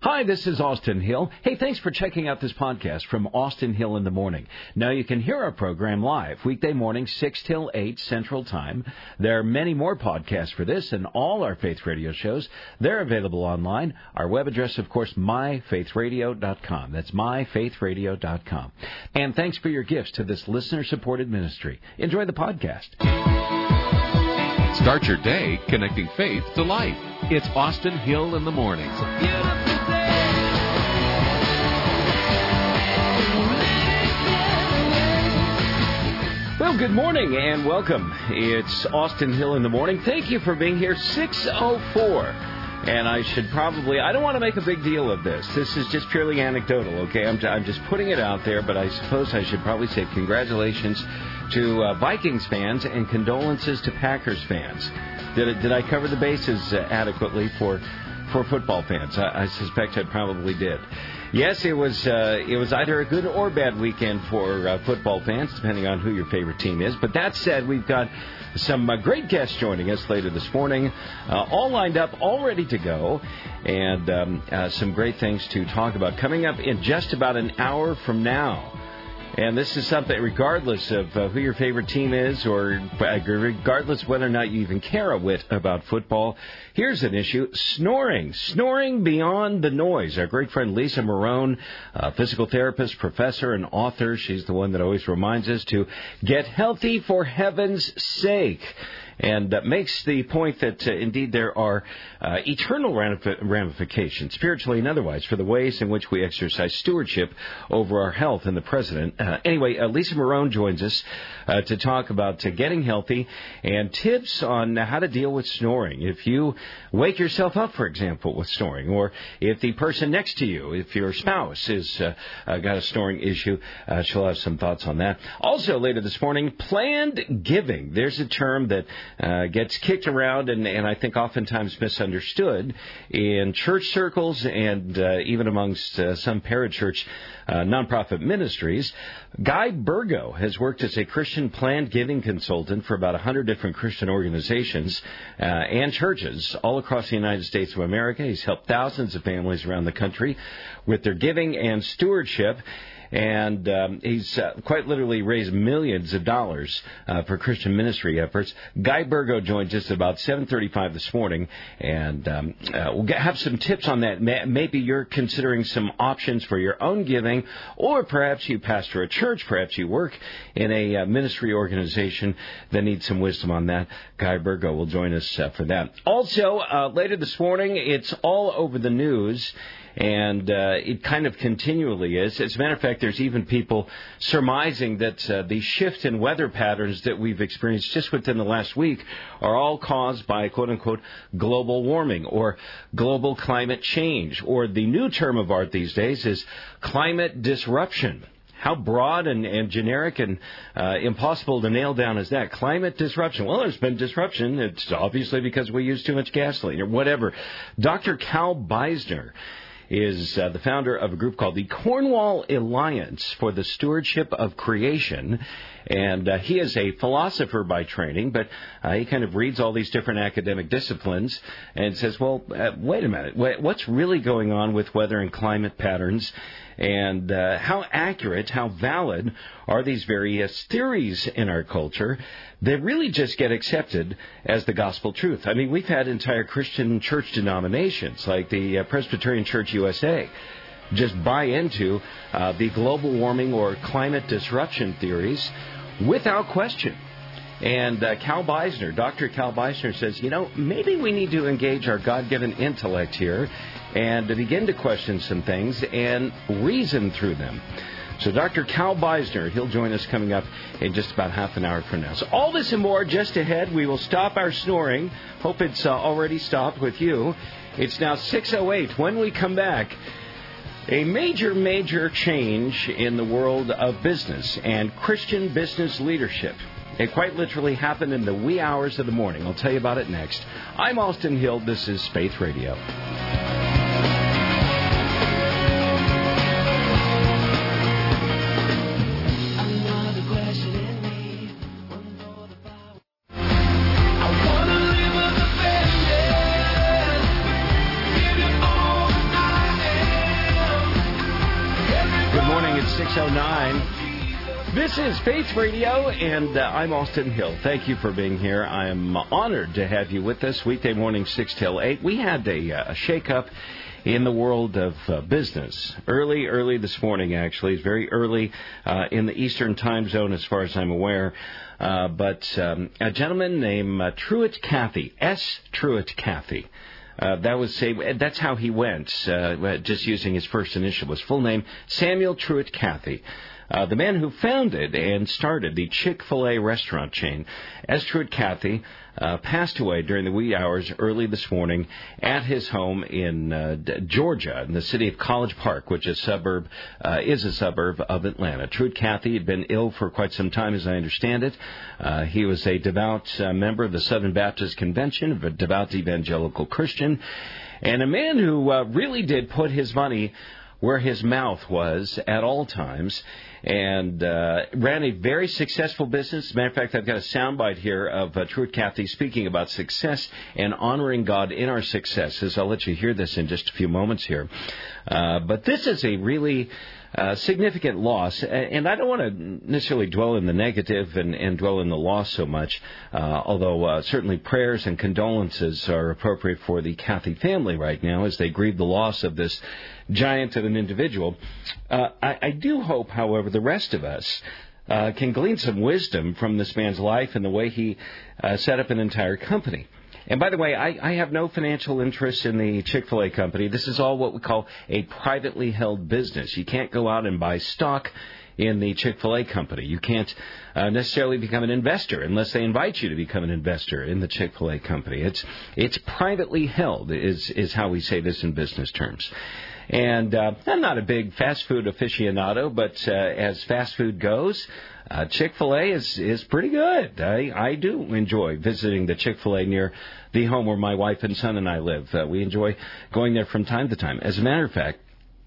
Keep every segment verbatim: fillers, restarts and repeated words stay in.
Hi, this is Austin Hill. Hey, thanks for checking out this podcast from Austin Hill in the Morning. Now, you can hear our program live weekday morning, six till eight Central Time. There are many more podcasts for this and all our Faith Radio shows. They're available online. Our web address, of course, my faith radio dot com. That's my faith radio dot com. And thanks for your gifts to this listener-supported ministry. Enjoy the podcast. Start your day connecting faith to life. It's Austin Hill in the Morning. Well, good morning and welcome. It's Austin Hill in the Morning. Thank you for being here. six oh four. And I should probably, I don't want to make a big deal of this. This is just purely anecdotal, okay? I'm, I'm just putting it out there, but I suppose I should probably say congratulations to uh, Vikings fans and condolences to Packers fans. Did, it, did I cover the bases uh, adequately for for football fans? I, I suspect I probably did. Yes, it was uh, it was either a good or bad weekend for uh, football fans, depending on who your favorite team is. But that said, we've got some uh, great guests joining us later this morning, uh, all lined up, all ready to go, and um, uh, some great things to talk about coming up in just about an hour from now. And this is something, regardless of uh, who your favorite team is, or regardless whether or not you even care a whit about football, here's an issue: snoring. Snoring beyond the noise. Our great friend Lisa Marone, a physical therapist, professor, and author, she's the one that always reminds us to get healthy for heaven's sake. And uh, makes the point that, uh, indeed, there are uh, eternal ramifications, spiritually and otherwise, for the ways in which we exercise stewardship over our health and the president. Uh, anyway, uh, Lisa Marone joins us uh, to talk about uh, getting healthy and tips on how to deal with snoring. If you wake yourself up, for example, with snoring, or if the person next to you, if your spouse has uh, uh, got a snoring issue, uh, she'll have some thoughts on that. Also, later this morning, planned giving. There's a term that Uh, gets kicked around and, and I think oftentimes misunderstood in church circles and uh, even amongst uh, some parachurch uh, nonprofit ministries. Guy Burgo has worked as a Christian planned giving consultant for about one hundred different Christian organizations uh, and churches all across the United States of America. He's helped thousands of families around the country with their giving and stewardship. And um, he's uh, quite literally raised millions of dollars uh, for Christian ministry efforts. Guy Burgo joins us at about seven thirty-five this morning, and um, uh, we'll get, have some tips on that. Maybe you're considering some options for your own giving, or perhaps you pastor a church, perhaps you work in a uh, ministry organization that needs some wisdom on that. Guy Burgo will join us uh, for that. Also, uh, later this morning, it's all over the news. And uh, it kind of continually is. As a matter of fact, there's even people surmising that uh, the shift in weather patterns that we've experienced just within the last week are all caused by, quote-unquote, global warming or global climate change. Or the new term of art these days is climate disruption. How broad and, and generic and uh, impossible to nail down is that? Climate disruption. Well, there's been disruption. It's obviously because we use too much gasoline or whatever. Doctor Cal Beisner is uh, the founder of a group called the Cornwall Alliance for the Stewardship of Creation. And uh, he is a philosopher by training, but uh, he kind of reads all these different academic disciplines and says, well, uh, wait a minute, what's really going on with weather and climate patterns? And uh, how accurate, how valid are these various theories in our culture that really just get accepted as the gospel truth? I mean, we've had entire Christian church denominations like the uh, Presbyterian Church U S A just buy into uh, the global warming or climate disruption theories without question. And uh, Cal Beisner, Doctor Cal Beisner says, you know, maybe we need to engage our God-given intellect here and to begin to question some things and reason through them. So Doctor Cal Beisner, he'll join us coming up in just about half an hour from now. So all this and more just ahead. We will stop our snoring. Hope it's uh, already stopped with you. It's now six oh eight. When we come back, a major, major change in the world of business and Christian business leadership. It quite literally happened in the wee hours of the morning. I'll tell you about it next. I'm Austin Hill. This is Faith Radio. six oh nine. This is Faith Radio, and uh, I'm Austin Hill. Thank you for being here. I am honored to have you with us weekday morning, six till eight. We had a, a shake-up in the world of uh, business. Early, early this morning, actually. It's very early uh, in the Eastern time zone, as far as I'm aware. Uh, but um, a gentleman named uh, Truett Cathy, S. Truett Cathy. Uh, that was say that's how he went, uh, just using his first initial. His full name, Samuel Truett Cathy. Uh, the man who founded and started the Chick-fil-A restaurant chain, S. Truett Cathy, uh, passed away during the wee hours early this morning at his home in uh, Georgia, in the city of College Park, which is a suburb uh, is a suburb of Atlanta. Truett Cathy had been ill for quite some time, as I understand it. Uh, he was a devout uh, member of the Southern Baptist Convention, a devout evangelical Christian, and a man who uh, really did put his money where his mouth was at all times, and uh, ran a very successful business. As a matter of fact, I've got a soundbite here of uh, Truett Cathy speaking about success and honoring God in our successes. I'll let you hear this in just a few moments here. Uh, but this is a really uh, significant loss, and I don't want to necessarily dwell in the negative and, and dwell in the loss so much, uh, although uh, certainly prayers and condolences are appropriate for the Cathy family right now as they grieve the loss of this giant of an individual. Uh, I, I do hope, however, the rest of us uh, can glean some wisdom from this man's life and the way he uh, set up an entire company. And by the way, I, I have no financial interest in the Chick-fil-A company. This is all what we call a privately held business. You can't go out and buy stock in the Chick-fil-A company. You can't uh, necessarily become an investor unless they invite you to become an investor in the Chick-fil-A company. It's it's privately held is, is how we say this in business terms. And uh, I'm not a big fast food aficionado, but uh, as fast food goes, uh, Chick-fil-A is, is pretty good. I, I do enjoy visiting the Chick-fil-A near the home where my wife and son and I live. Uh, we enjoy going there from time to time. As a matter of fact,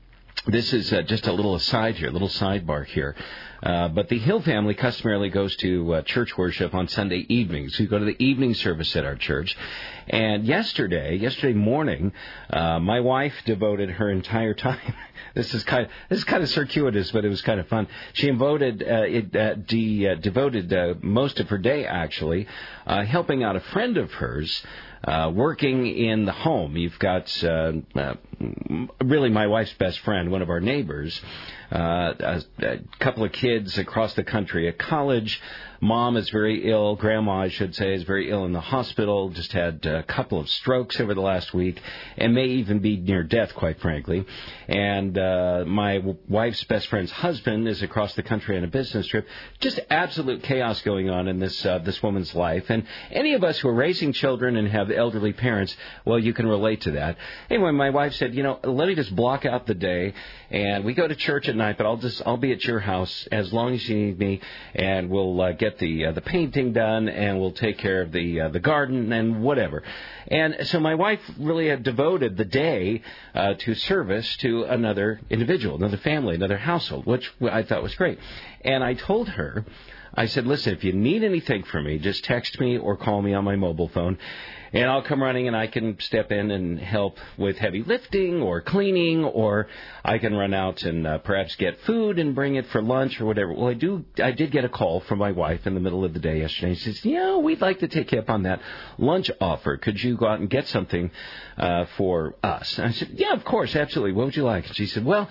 this is uh, just a little aside here, a little sidebar here. Uh, but the Hill family customarily goes to uh, church worship on Sunday evenings. We go to the evening service at our church. And yesterday, yesterday morning, uh, my wife devoted her entire time. This is kind of this is kind of circuitous, but it was kind of fun. She devoted uh, it, uh, de, uh, devoted uh, most of her day actually uh, helping out a friend of hers. Uh, working in the home. You've got uh, uh, really my wife's best friend, one of our neighbors, uh, a, a couple of kids across the country at college. Mom is very ill. Grandma, I should say, is very ill in the hospital. Just had a couple of strokes over the last week and may even be near death, quite frankly. And uh, my wife's best friend's husband is across the country on a business trip. Just absolute chaos going on in this uh, this woman's life. And any of us who are raising children and have elderly parents, well, you can relate to that. Anyway, my wife said, you know, let me just block out the day, and we go to church at night, but I'll just I'll be at your house as long as you need me, and we'll uh, get the uh, the painting done, and we'll take care of the uh, the garden and whatever. And so my wife really had devoted the day uh, to service to another individual, another family, another household, which I thought was great. And I told her, I said, listen, if you need anything from me, just text me or call me on my mobile phone, and I'll come running and I can step in and help with heavy lifting or cleaning, or I can run out and uh, perhaps get food and bring it for lunch or whatever. Well, I do. I did get a call from my wife in the middle of the day yesterday. She says, yeah, we'd like to take you up on that lunch offer. Could you go out and get something uh, for us? And I said, yeah, of course, absolutely. What would you like? And she said, well,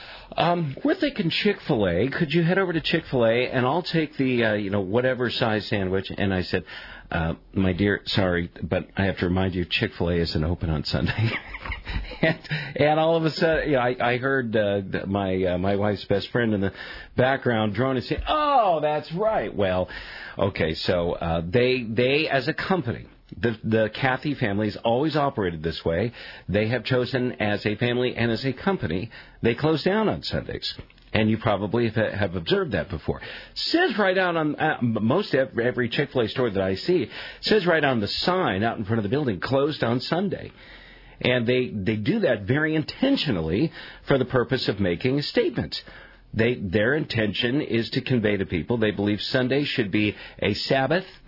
Um, we're thinking Chick-fil-A. Could you head over to Chick-fil-A and I'll take the, uh, you know, whatever size sandwich? And I said, uh, my dear, sorry, but I have to remind you, Chick-fil-A isn't open on Sunday. and, and all of a sudden, you know, I, I heard uh, my uh, my wife's best friend in the background drone and say, oh, that's right. Well, okay, so uh, they they as a company, The, the Cathy family has always operated this way. They have chosen as a family and as a company, they close down on Sundays. And you probably have, have observed that before. Says right out on uh, most every, every Chick-fil-A store that I see, says right on the sign out in front of the building, closed on Sunday. And they, they do that very intentionally for the purpose of making a statement. They, their intention is to convey to people they believe Sunday should be a Sabbath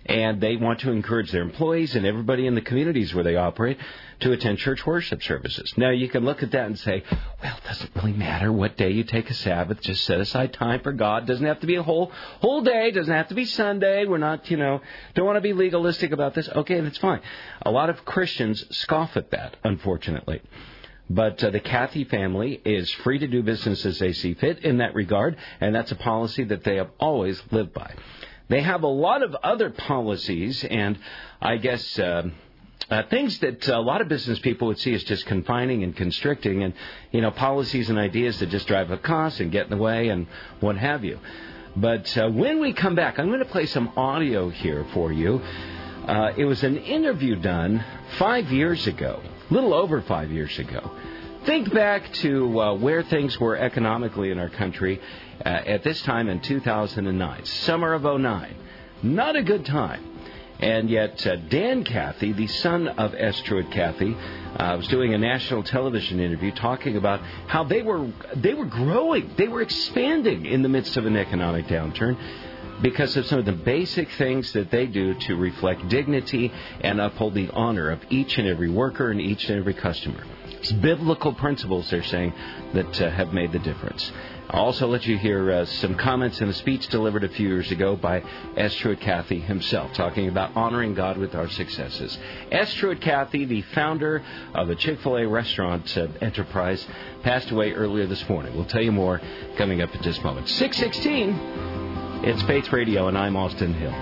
And they want to encourage their employees and everybody in the communities where they operate to attend church worship services. Now, you can look at that and say, well, it doesn't really matter what day you take a Sabbath. Just set aside time for God. Doesn't have to be a whole whole day. Doesn't have to be Sunday. We're not, you know, don't want to be legalistic about this. Okay, that's fine. A lot of Christians scoff at that, unfortunately. But uh, the Cathy family is free to do business as they see fit in that regard, and that's a policy that they have always lived by. They have a lot of other policies, and I guess uh, uh, things that a lot of business people would see as just confining and constricting, and, you know, policies and ideas that just drive up costs and get in the way and what have you. But uh, when we come back, I'm going to play some audio here for you. Uh, it was an interview done five years ago, a little over five years ago. Think back to uh, where things were economically in our country uh, at this time in two thousand nine, summer of oh nine. Not a good time. And yet uh, Dan Cathy, the son of S. Truett Cathy, uh, was doing a national television interview talking about how they were they were growing, they were expanding in the midst of an economic downturn because of some of the basic things that they do to reflect dignity and uphold the honor of each and every worker and each and every customer. It's biblical principles, they're saying, that uh, have made the difference. I'll also let you hear uh, some comments in a speech delivered a few years ago by S. Truett Cathy himself, talking about honoring God with our successes. S. Truett Cathy, the founder of the Chick-fil-A restaurant uh, enterprise, passed away earlier this morning. We'll tell you more coming up in just a moment. six sixteen, it's Faith Radio, and I'm Austin Hill.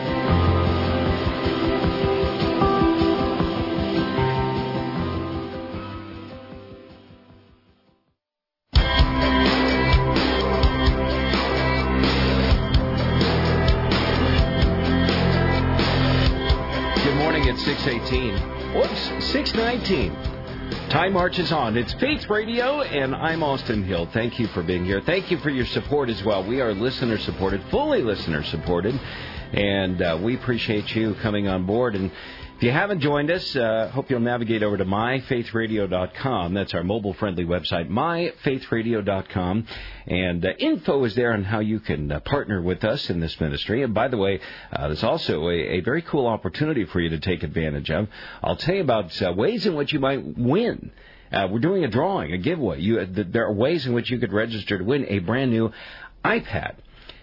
six eighteen. Whoops, six nineteen. Time marches on. It's Faith Radio, and I'm Austin Hill. Thank you for being here. Thank you for your support as well. We are listener-supported, fully listener-supported, and uh, we appreciate you coming on board. And if you haven't joined us, uh, hope you'll navigate over to my faith radio dot com. That's our mobile-friendly website, my faith radio dot com. And uh, info is there on how you can uh, partner with us in this ministry. And by the way, uh, there's also a, a very cool opportunity for you to take advantage of. I'll tell you about uh, ways in which you might win. Uh, we're doing a drawing, a giveaway. You, uh, there are ways in which you could register to win a brand new iPad.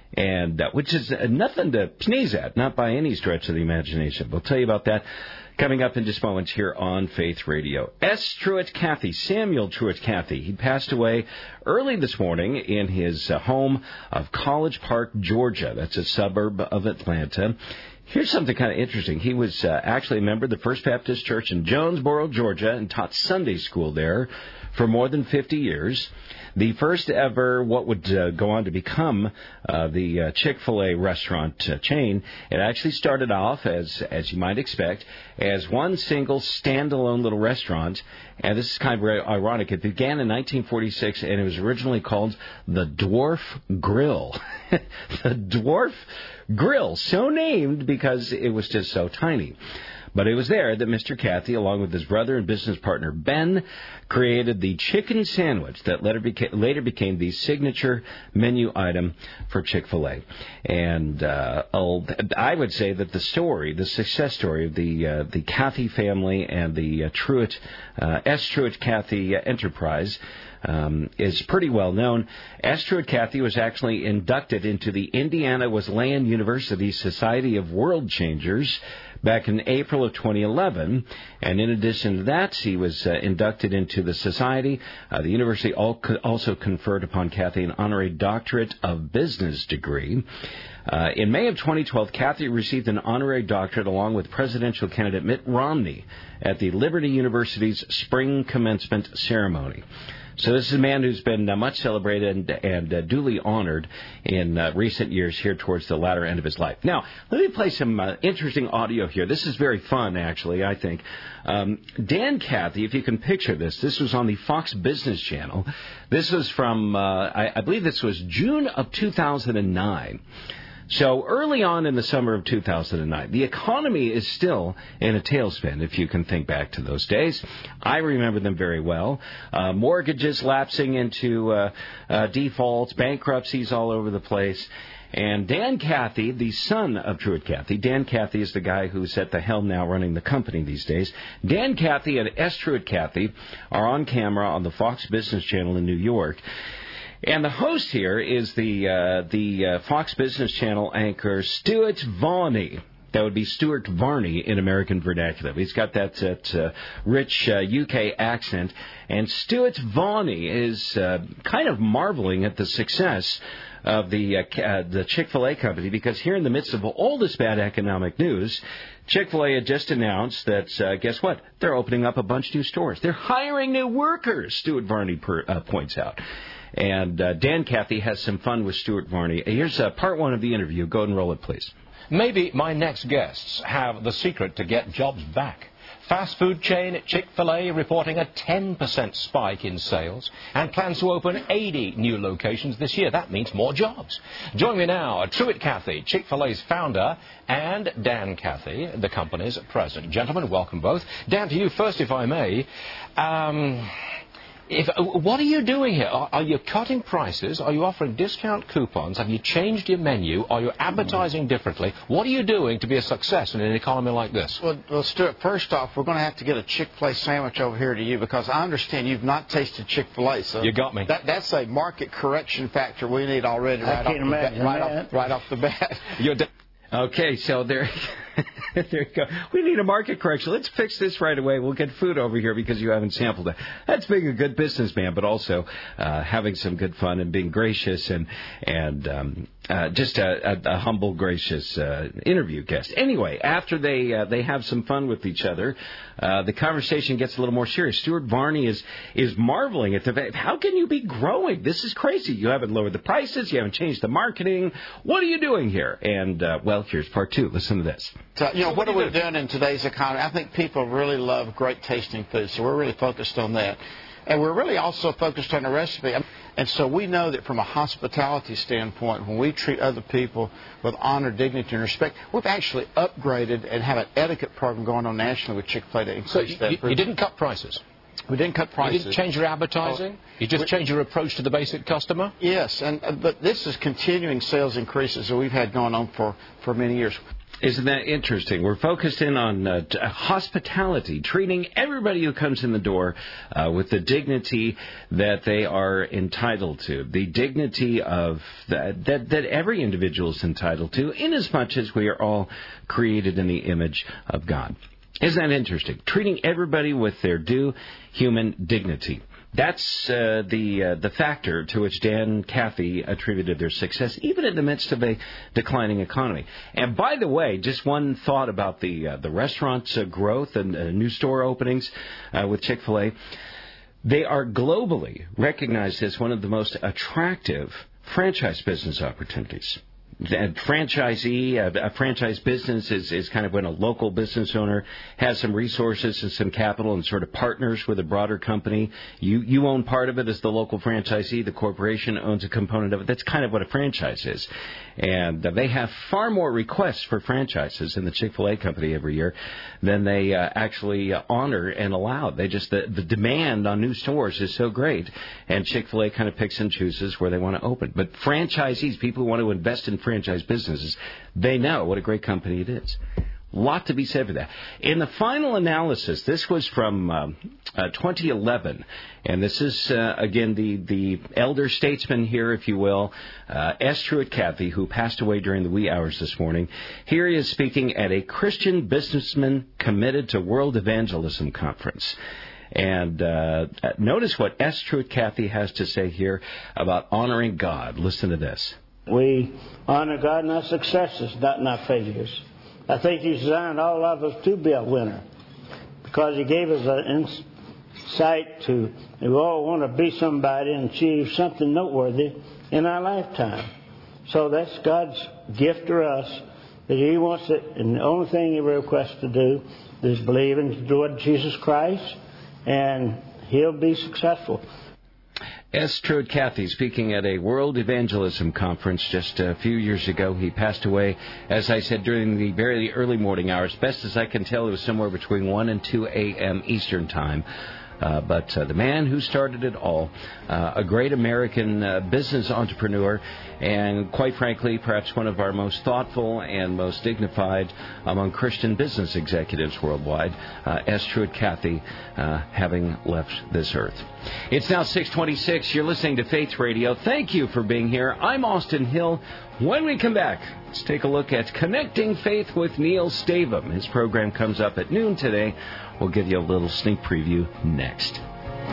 And uh, which is uh, nothing to sneeze at, not by any stretch of the imagination. We'll tell you about that coming up in just moments here on Faith Radio. S. Truett Cathy, Samuel Truett Cathy, he passed away early this morning in his uh, home of College Park, Georgia. That's a suburb of Atlanta. Here's something kind of interesting. He was uh, actually a member of the First Baptist Church in Jonesboro, Georgia, and taught Sunday school there for more than fifty years. The first ever, what would uh, go on to become uh, the uh, Chick-fil-A restaurant uh, chain, it actually started off, as as you might expect, as one single standalone little restaurant. And this is kind of very ironic. It began in nineteen forty-six, and it was originally called the Dwarf Grill. The Dwarf Grill, so named because it was just so tiny. But it was there that Mister Cathy, along with his brother and business partner Ben, created the chicken sandwich that later became, later became the signature menu item for Chick-fil-A. And uh, I would say that the story, the success story of the uh, the Cathy family and the uh, Truett, uh, S. Truett Cathy uh, enterprise Um, is pretty well known. S. Truett Cathy was actually inducted into the Indiana Wesleyan University Society of World Changers back in April of twenty eleven. And in addition to that, he was uh, inducted into the society. Uh, the university also conferred upon Cathy an honorary doctorate of business degree. Uh, in May of twenty twelve, Cathy received an honorary doctorate along with presidential candidate Mitt Romney at the Liberty University's spring commencement ceremony. So this is a man who's been uh, much celebrated and, and uh, duly honored in uh, recent years here towards the latter end of his life. Now, let me play some uh, interesting audio here. This is very fun, actually, I think. Um, Dan Cathy, if you can picture this, this was on the Fox Business Channel. This was from, uh, I, I believe this was June of two thousand nine. So early on in the summer of two thousand nine, the economy is still in a tailspin, if you can think back to those days. I remember them very well. Uh, mortgages lapsing into uh, uh, defaults, bankruptcies all over the place. And Dan Cathy, the son of Truett Cathy, Dan Cathy is the guy who's at the helm now running the company these days. Dan Cathy and S. Truett Cathy are on camera on the Fox Business Channel in New York. And the host here is the uh, the uh, Fox Business Channel anchor Stuart Varney. That would be Stuart Varney in American vernacular. He's got that, that uh, rich uh, U K accent. And Stuart Varney is uh, kind of marveling at the success of the uh, uh, the Chick-fil-A company, because here in the midst of all this bad economic news, Chick-fil-A had just announced that, uh, guess what? They're opening up a bunch of new stores. They're hiring new workers, Stuart Varney per, uh, points out. And uh, Dan Cathy has some fun with Stuart Varney. Here's uh, part one of the interview. Go and roll it, please. Maybe my next guests have the secret to get jobs back. Fast food chain Chick-fil-A reporting a ten percent spike in sales and plans to open eighty new locations this year. That means more jobs. Join me now, Truett Cathy, Chick-fil-A's founder, and Dan Cathy, the company's president. Gentlemen, welcome both. Dan, to you first, if I may. Um... If, what are you doing here? Are, are you cutting prices? Are you offering discount coupons? Have you changed your menu? Are you advertising differently? What are you doing to be a success in an economy like this? Well, well Stuart, first off, we're going to have to get a Chick-fil-A sandwich over here to you, because I understand you've not tasted Chick-fil-A. So you got me. That, that's a market correction factor we need already right, off the, ba- right, off, right off the bat. You're de- okay, so there... there you go. We need a market correction. Let's fix this right away. We'll get food over here because you haven't sampled it. That's being a good businessman, but also uh, having some good fun and being gracious and and um, uh, just a, a, a humble, gracious uh, interview guest. Anyway, after they uh, they have some fun with each other, uh, the conversation gets a little more serious. Stuart Varney is is marveling at the fact, how can you be growing? This is crazy. You haven't lowered the prices. You haven't changed the marketing. What are you doing here? And, uh, well, here's part two. Listen to this. So, you know, what are we doing in today's economy? I think people really love great tasting food, so we're really focused on that. And we're really also focused on the recipe. And so we know that from a hospitality standpoint, when we treat other people with honor, dignity, and respect, we've actually upgraded and have an etiquette program going on nationally with Chick-fil-A to increase so you, that. You, you didn't cut prices? We didn't cut prices. You didn't change your advertising? Oh, you just we, changed your approach to the basic customer? Yes, and uh, but this is continuing sales increases that we've had going on for, for many years. Isn't that interesting? We're focused in on uh, t- hospitality, treating everybody who comes in the door uh, with the dignity that they are entitled to, the dignity of the, that that every individual is entitled to, inasmuch as we are all created in the image of God. Isn't that interesting? Treating everybody with their due human dignity. That's uh, the uh, the factor to which Dan Cathy attributed their success, even in the midst of a declining economy. And by the way, just one thought about the uh, the restaurant uh, growth and uh, new store openings uh, with Chick-fil-A. They are globally recognized as one of the most attractive franchise business opportunities. A franchisee, a, a franchise business is, is kind of when a local business owner has some resources and some capital and sort of partners with a broader company. You you own part of it as the local franchisee. The corporation owns a component of it. That's kind of what a franchise is. And uh, they have far more requests for franchises in the Chick-fil-A company every year than they uh, actually uh, honor and allow. They just the, the demand on new stores is so great, and Chick-fil-A kind of picks and chooses where they want to open. But franchisees, people who want to invest in franchise businesses, they know what a great company it is. Lot to be said for that. In the final analysis, this was from um, uh, twenty eleven, and this is, uh, again, the, the elder statesman here, if you will, uh, S. Truett Cathy, who passed away during the wee hours this morning. Here he is speaking at a Christian businessman committed to World Evangelism Conference. And uh, notice what S. Truett Cathy has to say here about honoring God. Listen to this. We honor God in our successes, not in our failures. I think He's designed all of us to be a winner, because He gave us an insight to, we all want to be somebody and achieve something noteworthy in our lifetime. So that's God's gift to us, that He wants it, and the only thing He requests to do is believe in the Lord Jesus Christ, and He'll be successful. S. Truett Cathy speaking at a World Evangelism Conference just a few years ago. He passed away, as I said, during the very early morning hours. Best as I can tell, it was somewhere between one and two a.m. Eastern Time. Uh, but uh, the man who started it all, uh, a great American uh, business entrepreneur, and quite frankly, perhaps one of our most thoughtful and most dignified among Christian business executives worldwide, uh, S. Truett Cathy, uh, having left this earth. It's now six twenty-six. You're listening to Faith Radio. Thank you for being here. I'm Austin Hill. When we come back, let's take a look at Connecting Faith with Neil Stavum. His program comes up at noon today. We'll give you a little sneak preview next.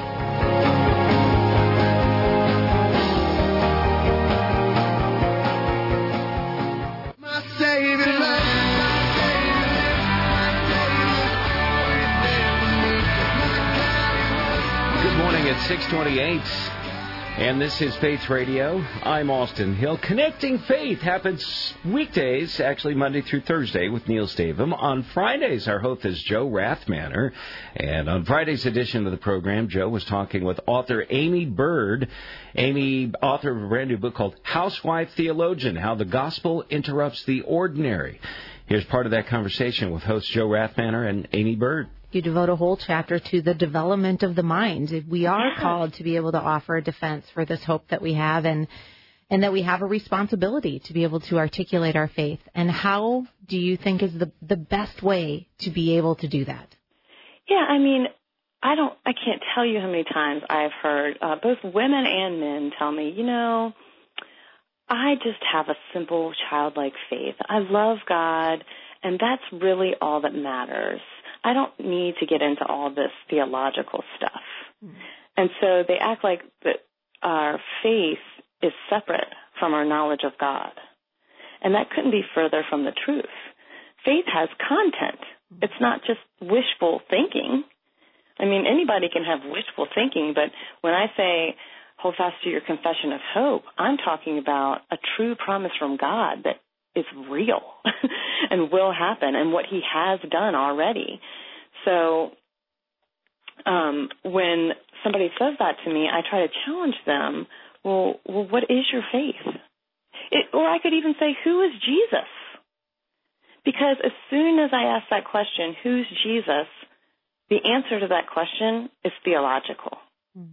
Good morning at six twenty-eight. And this is Faith Radio. I'm Austin Hill. Connecting Faith happens weekdays, actually Monday through Thursday, with Neil Stavum. On Fridays, our host is Joe Rathmanner. And on Friday's edition of the program, Joe was talking with author Amy Bird. Amy, author of a brand new book called Housewife Theologian, How the Gospel Interrupts the Ordinary. Here's part of that conversation with host Joe Rathmanner and Amy Bird. You devote a whole chapter to the development of the mind. We are called to be able to offer a defense for this hope that we have, and and that we have a responsibility to be able to articulate our faith. And how do you think is the the best way to be able to do that? Yeah, I mean, I don't, I can't tell you how many times I've heard uh, both women and men tell me, you know, I just have a simple childlike faith. I love God, and that's really all that matters. I don't need to get into all this theological stuff. Mm. And so they act like that our faith is separate from our knowledge of God. And that couldn't be further from the truth. Faith has content. It's not just wishful thinking. I mean, anybody can have wishful thinking, but when I say hold fast to your confession of hope, I'm talking about a true promise from God that is real and will happen, and what he has done already. So um, when somebody says that to me, I try to challenge them, well, well what is your faith? It, or I could even say, who is Jesus? Because as soon as I ask that question, who's Jesus, the answer to that question is theological. Mm.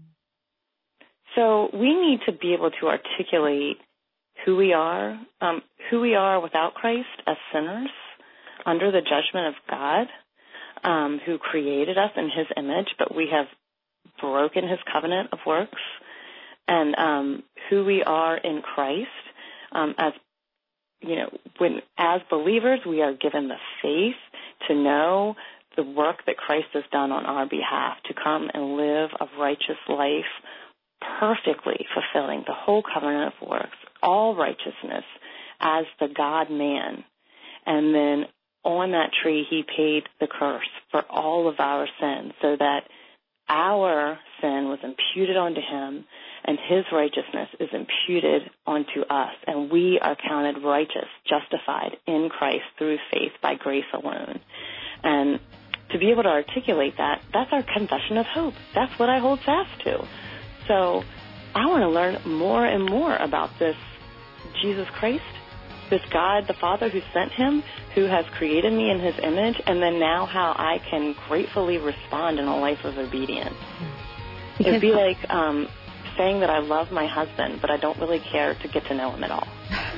So we need to be able to articulate who we are, um, who we are without Christ as sinners under the judgment of God, um, who created us in his image, but we have broken his covenant of works, and um, who we are in Christ um, as, you know, when as believers we are given the faith to know the work that Christ has done on our behalf, to come and live a righteous life, perfectly fulfilling the whole covenant of works, all righteousness as the God-man. And then on that tree, he paid the curse for all of our sins so that our sin was imputed onto him and his righteousness is imputed onto us. And we are counted righteous, justified in Christ through faith by grace alone. And to be able to articulate that, that's our confession of hope. That's what I hold fast to. So I want to learn more and more about this Jesus Christ, this God the Father who sent him, who has created me in his image, and then now how I can gratefully respond in a life of obedience. Because it'd be like um, saying that I love my husband, but I don't really care to get to know him at all.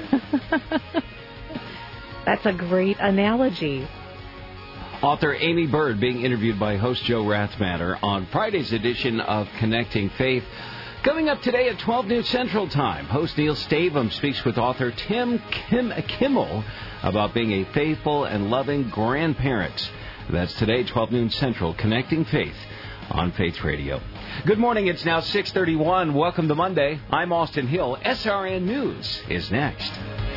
That's a great analogy. Author Amy Bird being interviewed by host Joe Rathmanner on Friday's edition of Connecting Faith. Coming up today at twelve noon Central Time, host Neil Stavum speaks with author Tim Kim- Kimmel about being a faithful and loving grandparent. That's today, twelve noon Central, Connecting Faith on Faith Radio. Good morning. It's now six thirty-one. Welcome to Monday. I'm Austin Hill. S R N News is next.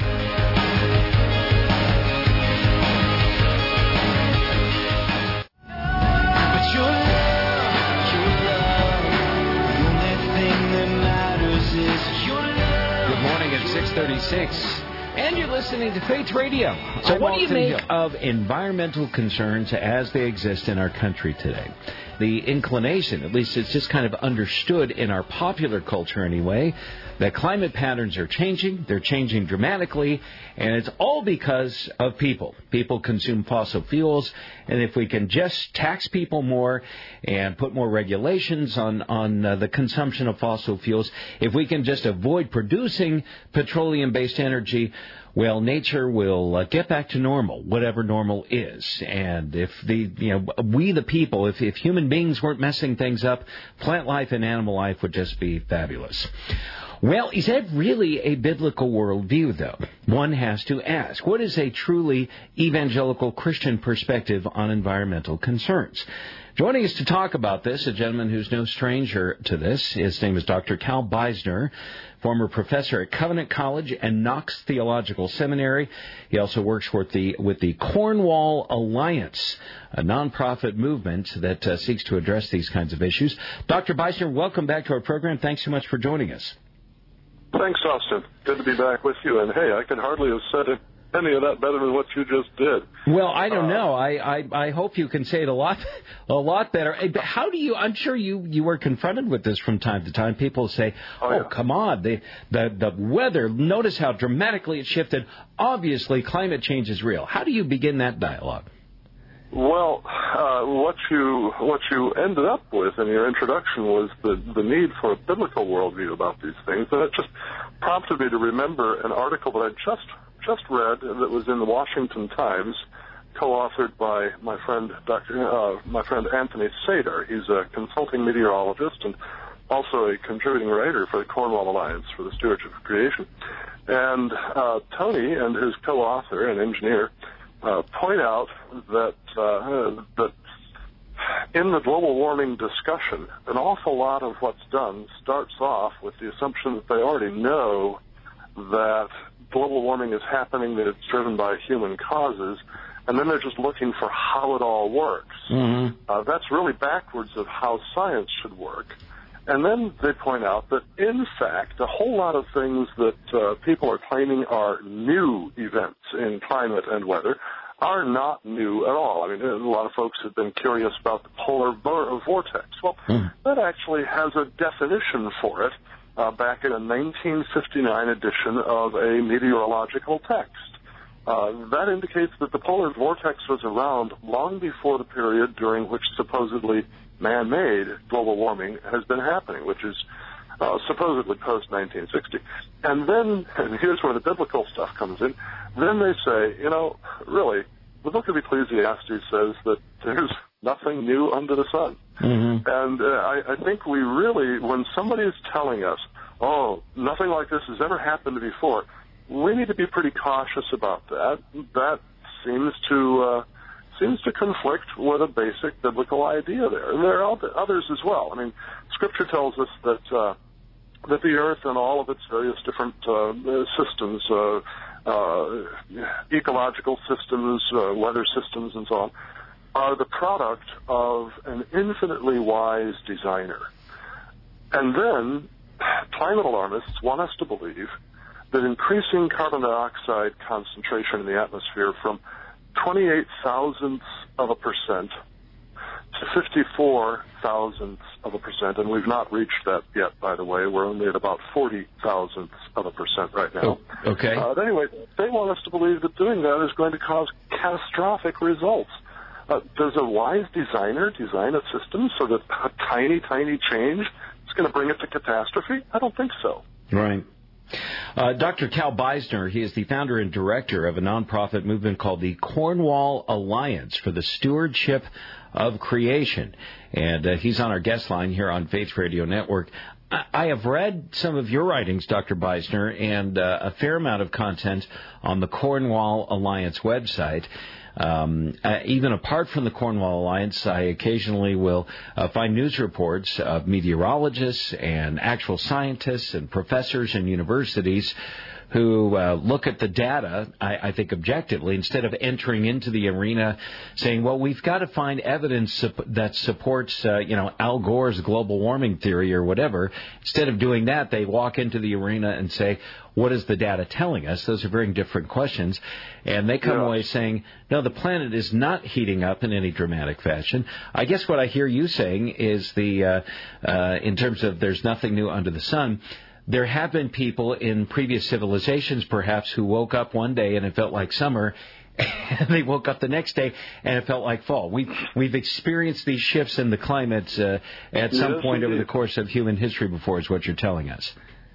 six thirty-six, and you're listening to Faith Radio. So I'm what do you make Hill. of environmental concerns as they exist in our country today? the inclination, at least it's just kind of understood in our popular culture anyway, that climate patterns are changing. They're changing dramatically, and it's all because of people. People consume fossil fuels, and if we can just tax people more and put more regulations on, on uh, the consumption of fossil fuels, if we can just avoid producing petroleum-based energy, well, nature will uh, get back to normal, whatever normal is. And if the, you know, we the people, if, if human beings weren't messing things up, plant life and animal life would just be fabulous. Well, is that really a biblical worldview, though? One has to ask, what is a truly evangelical Christian perspective on environmental concerns? Joining us to talk about this, a gentleman who's no stranger to this. His name is Doctor Cal Beisner, former professor at Covenant College and Knox Theological Seminary. He also works with the with the Cornwall Alliance, a nonprofit movement that uh, seeks to address these kinds of issues. Doctor Beisner, welcome back to our program. Thanks so much for joining us. Thanks, Austin. Good to be back with you. And, hey, I can hardly have said it. Any of that better than what you just did. Well, I don't uh, know. I, I, I hope you can say it a lot a lot better. How do you? I'm sure you, you were confronted with this from time to time. People say, "Oh, oh yeah. come on, the, the the weather. Notice how dramatically it shifted. Obviously, climate change is real." How do you begin that dialogue? Well, uh, what you what you ended up with in your introduction was the the need for a biblical worldview about these things, and it just prompted me to remember an article that I just. just read that was in the Washington Times, co-authored by my friend Doctor Uh, my friend Anthony Sater. He's a consulting meteorologist and also a contributing writer for the Cornwall Alliance for the Stewardship of Creation. And uh, Tony and his co-author, an engineer, uh, point out that uh, that in the global warming discussion, an awful lot of what's done starts off with the assumption that they already know that global warming is happening, that it's driven by human causes, and then they're just looking for how it all works. Mm-hmm. Uh, that's really backwards of how science should work. And then they point out that, in fact, a whole lot of things that uh, people are claiming are new events in climate and weather are not new at all. I mean, a lot of folks have been curious about the polar vor- vortex. Well, mm. that actually has a definition for it. Uh, back in a nineteen fifty-nine edition of a meteorological text. Uh, that indicates that the polar vortex was around long before the period during which supposedly man-made global warming has been happening, which is uh, supposedly post nineteen sixty. And then, and here's where the biblical stuff comes in, then they say, you know, really, the book of Ecclesiastes says that there's nothing new under the sun. Mm-hmm. And uh, I, I think we really, when somebody is telling us, oh, nothing like this has ever happened before, we need to be pretty cautious about that. That seems to uh, seems to conflict with a basic biblical idea there. And there are others as well. I mean, Scripture tells us that uh, that the earth and all of its various different uh, systems, uh, uh, ecological systems, uh, weather systems, and so on, are the product of an infinitely wise designer. And then climate alarmists want us to believe that increasing carbon dioxide concentration in the atmosphere from twenty-eight thousandths of a percent to fifty-four thousandths of a percent, and we've not reached that yet, by the way. We're only at about forty thousandths of a percent right now. Oh, okay. Uh, but anyway, they want us to believe that doing that is going to cause catastrophic results. Uh, does a wise designer design a system so that a tiny, tiny change is going to bring it to catastrophe? I don't think so. Right. Uh, Doctor Cal Beisner, he is the founder and director of a nonprofit movement called the Cornwall Alliance for the Stewardship of Creation. And uh, he's on our guest line here on Faith Radio Network. I, I have read some of your writings, Doctor Beisner, and uh, a fair amount of content on the Cornwall Alliance website. Um, uh, even apart from the Cornwall Alliance, I occasionally will uh, find news reports of meteorologists and actual scientists and professors in universities who uh, look at the data, I, I think, objectively, instead of entering into the arena saying, well, we've got to find evidence sup- that supports, uh, you know, Al Gore's global warming theory or whatever. Instead of doing that, they walk into the arena and say, what is the data telling us? Those are very different questions. And they come yeah. away saying, no, the planet is not heating up in any dramatic fashion. I guess what I hear you saying is the, uh, uh, in terms of there's nothing new under the sun, there have been people in previous civilizations, perhaps, who woke up one day and it felt like summer, and they woke up the next day and it felt like fall. We've, we've experienced these shifts in the climate uh, at some yes, point indeed. over the course of human history before, is what you're telling us.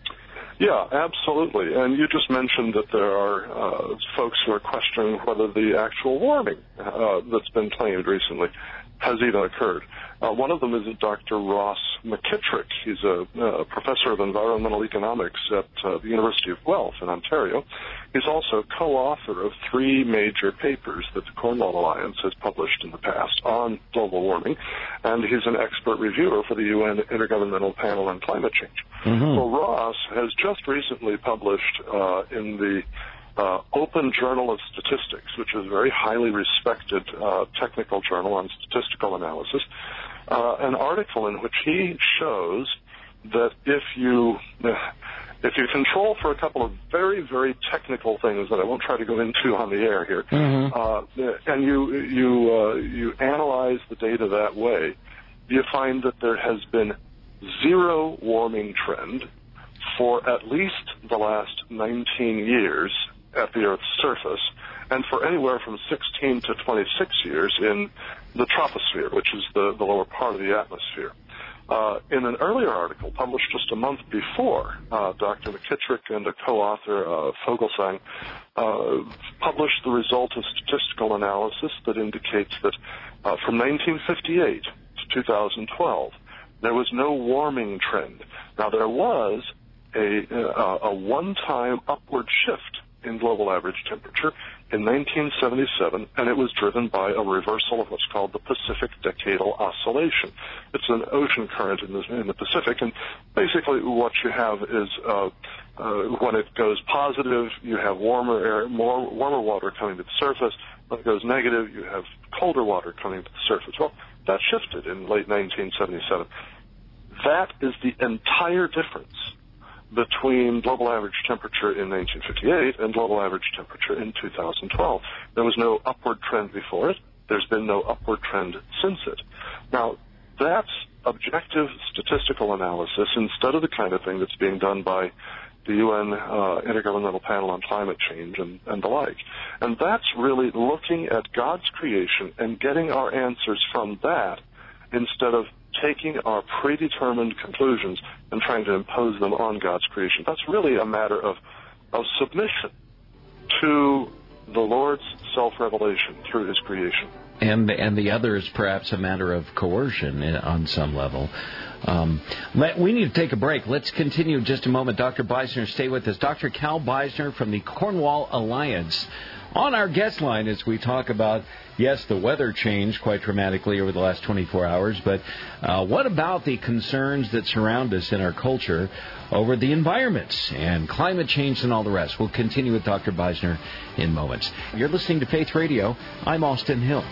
Yeah, absolutely. And you just mentioned that there are uh, folks who are questioning whether the actual warming uh, that's been claimed recently has even occurred. Uh, one of them is Doctor Ross McKittrick. He's a uh, professor of environmental economics at uh, the University of Guelph in Ontario. He's also co-author of three major papers that the Cornwall Alliance has published in the past on global warming, and he's an expert reviewer for the U N Intergovernmental Panel on Climate Change. Mm-hmm. Well, Ross has just recently published uh, in the Uh, Open Journal of Statistics, which is a very highly respected uh, technical journal on statistical analysis, uh, an article in which he shows that if you if you control for a couple of very, very technical things that I won't try to go into on the air here, mm-hmm. uh, and you you uh, you analyze the data that way, you find that there has been zero warming trend for at least the last nineteen years at the Earth's surface, and for anywhere from sixteen to twenty-six years in the troposphere, which is the, the lower part of the atmosphere. Uh, in an earlier article published just a month before, uh, Doctor McKittrick and a co-author, uh, Fogelsang, uh, published the result of statistical analysis that indicates that uh, from nineteen fifty-eight to two thousand twelve, there was no warming trend. Now, there was a, a, a one-time upward shift in global average temperature in nineteen seventy-seven, and it was driven by a reversal of what's called the Pacific Decadal Oscillation. It's an ocean current in the, in the Pacific, and basically what you have is uh, uh, when it goes positive, you have warmer air, more warmer water coming to the surface. When it goes negative, you have colder water coming to the surface. Well, that shifted in late nineteen seventy-seven. That is the entire difference between global average temperature in nineteen fifty-eight and global average temperature in two thousand twelve. There was no upward trend before it. There's been no upward trend since it. Now, that's objective statistical analysis instead of the kind of thing that's being done by the U N uh, Intergovernmental Panel on Climate Change and, and the like. And that's really looking at God's creation and getting our answers from that instead of taking our predetermined conclusions and trying to impose them on God's creation. That's really a matter of, of submission to the Lord's self-revelation through his creation. And, and the other is perhaps a matter of coercion on some level. Um, let, we need to take a break. Let's continue in just a moment. Doctor Beisner, stay with us. Doctor Cal Beisner from the Cornwall Alliance on our guest line as we talk about, yes, the weather changed quite dramatically over the last twenty-four hours, but uh, what about the concerns that surround us in our culture over the environment and climate change and all the rest? We'll continue with Doctor Beisner in moments. You're listening to Faith Radio. I'm Austin Hill.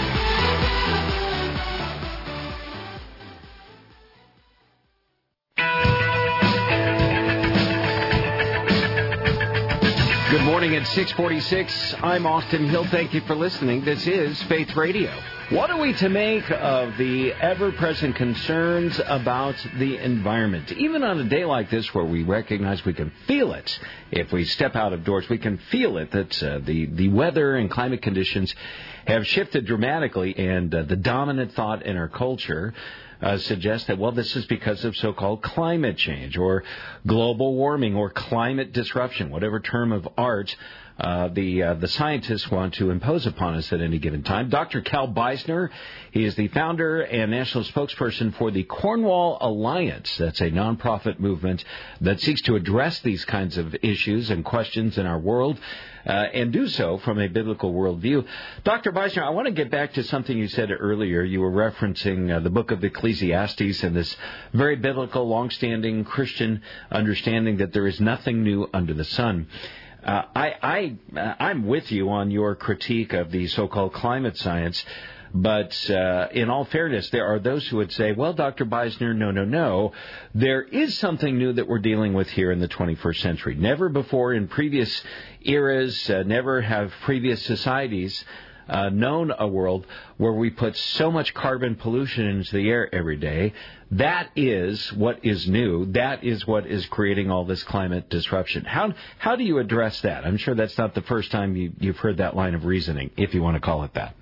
Good morning at six forty-six. I'm Austin Hill. Thank you for listening. This is Faith Radio. What are we to make of the ever-present concerns about the environment? Even on a day like this where we recognize we can feel it. If we step out of doors, we can feel it, that uh, the, the weather and climate conditions have shifted dramatically, and uh, the dominant thought in our culture Uh, suggest that, well, this is because of so-called climate change or global warming or climate disruption, whatever term of art uh, the uh, the scientists want to impose upon us at any given time. Doctor Cal Beisner, he is the founder and national spokesperson for the Cornwall Alliance. That's a nonprofit movement that seeks to address these kinds of issues and questions in our world, uh, and do so from a biblical worldview. Doctor Beisner, I want to get back to something you said earlier. You were referencing uh, the book of Ecclesiastes and this very biblical, long-standing Christian understanding that there is nothing new under the sun. Uh, I, I, uh, I'm with you on your critique of the so-called climate science, but uh, in all fairness, there are those who would say, well, Doctor Beisner, no, no, no. There is something new that we're dealing with here in the twenty-first century. Never before in previous eras, uh, never have previous societies Uh, known a world where we put so much carbon pollution into the air every day. That is what is new. That is what is creating all this climate disruption. How how do you address that? I'm sure that's not the first time you, you've heard that line of reasoning, if you want to call it that.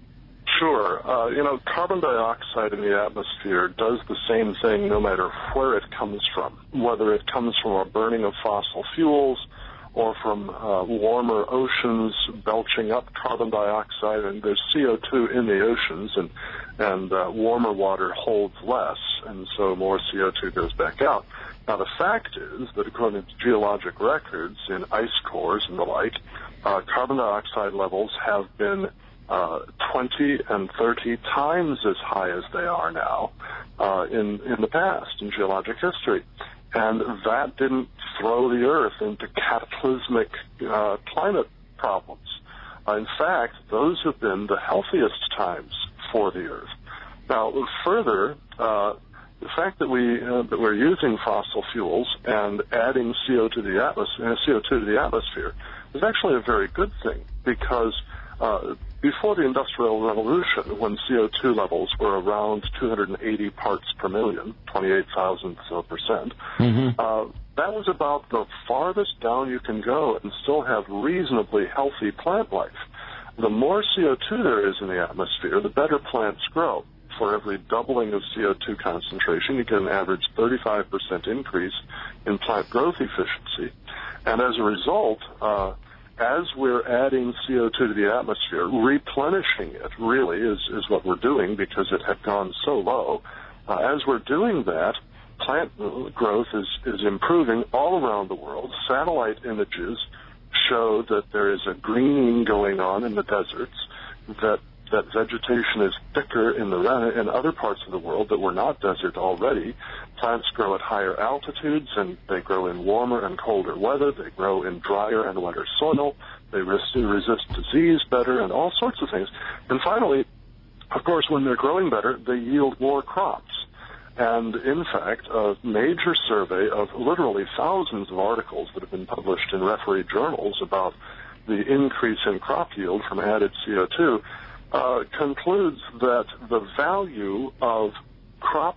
Sure. Uh, you know, carbon dioxide in the atmosphere does the same thing no matter where it comes from, whether it comes from a burning of fossil fuels or from uh, warmer oceans belching up carbon dioxide, and there's C O two in the oceans, and, and uh, warmer water holds less, and so more C O two goes back out. Now, the fact is that according to geologic records in ice cores and the like, uh, carbon dioxide levels have been uh, twenty and thirty times as high as they are now uh, in, in the past, in geologic history. And that didn't throw the Earth into cataclysmic uh, climate problems. Uh, in fact, those have been the healthiest times for the Earth. Now, further, uh, the fact that we uh, that we're using fossil fuels and adding C O two to the atmosphere, C O two to the atmosphere, is actually a very good thing, because uh, before the Industrial Revolution, when C O two levels were around two hundred eighty parts per million, twenty-eight thousandths of a percent, mm-hmm. uh, that was about the farthest down you can go and still have reasonably healthy plant life. The more C O two there is in the atmosphere, the better plants grow. For every doubling of C O two concentration, you get an average thirty-five percent increase in plant growth efficiency. And as a result, uh, as we're adding C O two to the atmosphere, replenishing it really is, is what we're doing, because it had gone so low. Uh, as we're doing that, plant growth is, is improving all around the world. Satellite images show that there is a greening going on in the deserts, that that vegetation is thicker in the in other parts of the world that were not desert already. Plants grow at higher altitudes, and they grow in warmer and colder weather. They grow in drier and wetter soil. They resist disease better, and all sorts of things. And finally, of course, when they're growing better, they yield more crops. And in fact, a major survey of literally thousands of articles that have been published in refereed journals about the increase in crop yield from added C O two Uh, concludes that the value of crop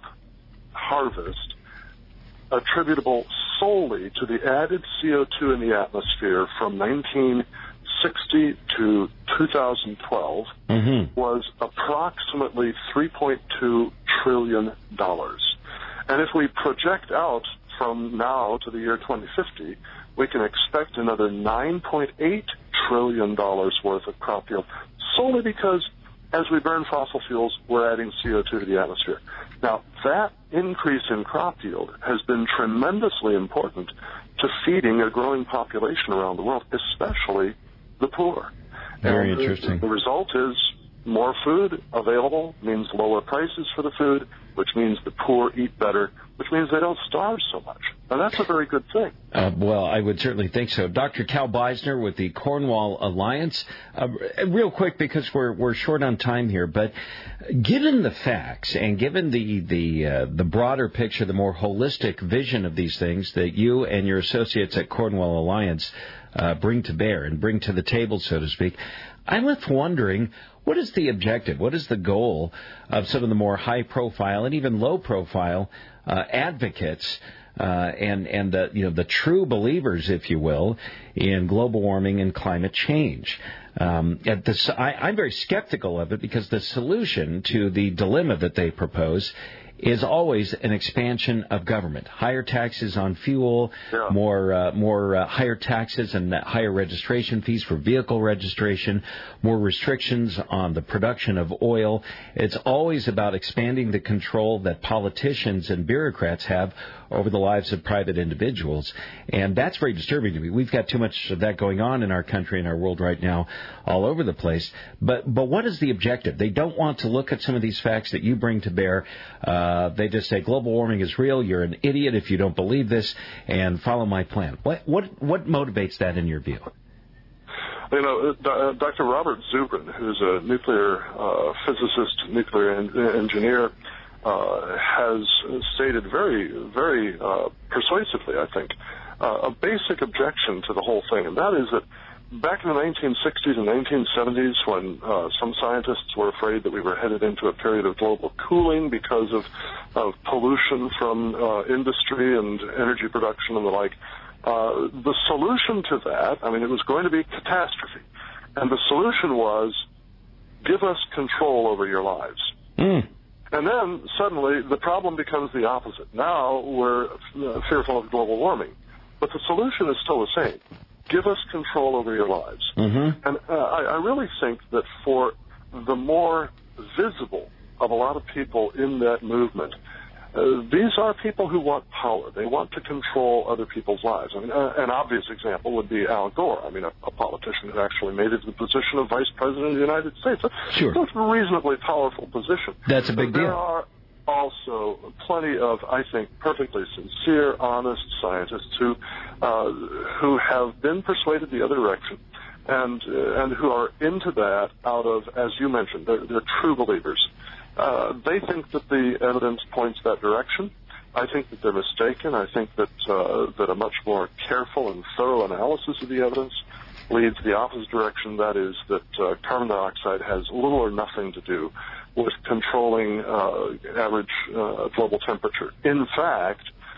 harvest attributable solely to the added C O two in the atmosphere from nineteen sixty to two thousand twelve mm-hmm. was approximately three point two trillion dollars. And if we project out from now to the year twenty fifty, we can expect another nine point eight trillion dollars worth of crop yield, solely because as we burn fossil fuels, we're adding C O two to the atmosphere. Now, that increase in crop yield has been tremendously important to feeding a growing population around the world, especially the poor. Very and interesting. The, the result is more food available means lower prices for the food, which means the poor eat better, which means they don't starve so much. And that's a very good thing. Uh, well, I would certainly think so. Doctor Cal Beisner with the Cornwall Alliance. Uh, real quick, because we're we're short on time here, but given the facts and given the the uh, the broader picture, the more holistic vision of these things that you and your associates at Cornwall Alliance uh, bring to bear and bring to the table, so to speak, I'm left wondering, what is the objective? What is the goal of some of the more high-profile and even low-profile uh, advocates uh, and and the you know the true believers, if you will, in global warming and climate change? Um, at this, I, I'm very skeptical of it, because the solution to the dilemma that they propose is always an expansion of government. Higher taxes on fuel, yeah. more uh, more uh, higher taxes and higher registration fees for vehicle registration, more restrictions on the production of oil. It's always about expanding the control that politicians and bureaucrats have over the lives of private individuals. And that's very disturbing to me. We've got too much of that going on in our country and our world right now all over the place. But but what is the objective? They don't want to look at some of these facts that you bring to bear. Uh, they just say global warming is real. You're an idiot if you don't believe this, and follow my plan. What what what motivates that in your view? You know, uh, Doctor Robert Zubrin, who's a nuclear uh, physicist, nuclear en- engineer, uh, has stated very, very uh, persuasively, I think, uh, a basic objection to the whole thing, and that is that back in the nineteen sixties and nineteen seventies, when uh, some scientists were afraid that we were headed into a period of global cooling because of, of pollution from uh, industry and energy production and the like, uh, the solution to that, I mean, it was going to be catastrophe. And the solution was, give us control over your lives. Mm. And then, suddenly, the problem becomes the opposite. Now we're uh, fearful of global warming. But the solution is still the same. Give us control over your lives. Mm-hmm. And uh, I, I really think that for the more visible of a lot of people in that movement, uh, these are people who want power. They want to control other people's lives. I mean, uh, an obvious example would be Al Gore. I mean, a, a politician who actually made it to the position of Vice President of the United States. Sure. That's a reasonly powerful position. That's a big but there deal. Are also plenty of, I think, perfectly sincere, honest scientists who uh, who have been persuaded the other direction and uh, and who are into that out of, as you mentioned, they're, they're true believers. Uh, they think that the evidence points that direction. I think that they're mistaken. I think that uh, that a much more careful and thorough analysis of the evidence leads the opposite direction. That is that uh, carbon dioxide has little or nothing to do with controlling uh, average uh, global temperature. In fact,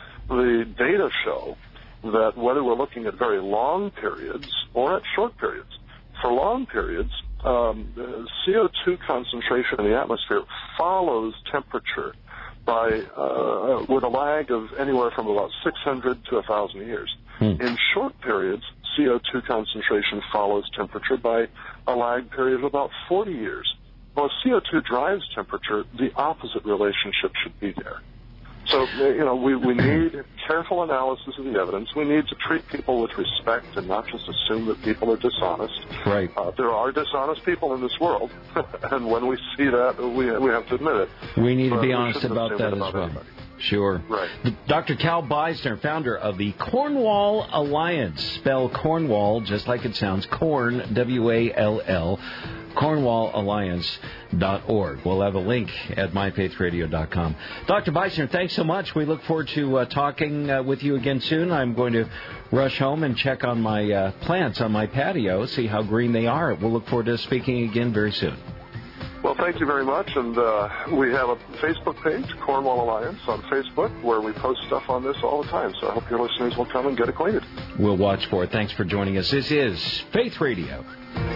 the data show that whether we're looking at very long periods or at short periods, for long periods, um, C O two concentration in the atmosphere follows temperature by uh, with a lag of anywhere from about six hundred to one thousand years. Hmm. In short periods, C O two concentration follows temperature by a lag period of about forty years. Well, if C O two drives temperature, the opposite relationship should be there. So, you know, we, we need careful analysis of the evidence. We need to treat people with respect and not just assume that people are dishonest. Right. Uh, there are dishonest people in this world, and when we see that, we we have to admit it. We need but to be honest shouldn't about assume that it as about well. anybody. Sure. Right. Doctor Cal Beisner, founder of the Cornwall Alliance. Spell Cornwall just like it sounds. Corn, W A L L. cornwall alliance dot org. We'll have a link at my faith radio dot com. Doctor Beisner, thanks so much. We look forward to uh, talking uh, with you again soon. I'm going to rush home and check on my uh, plants on my patio, see how green they are. We'll look forward to speaking again very soon. Well, thank you very much. And uh, we have a Facebook page, Cornwall Alliance, on Facebook, where we post stuff on this all the time. So I hope your listeners will come and get acquainted. We'll watch for it. Thanks for joining us. This is Faith Radio.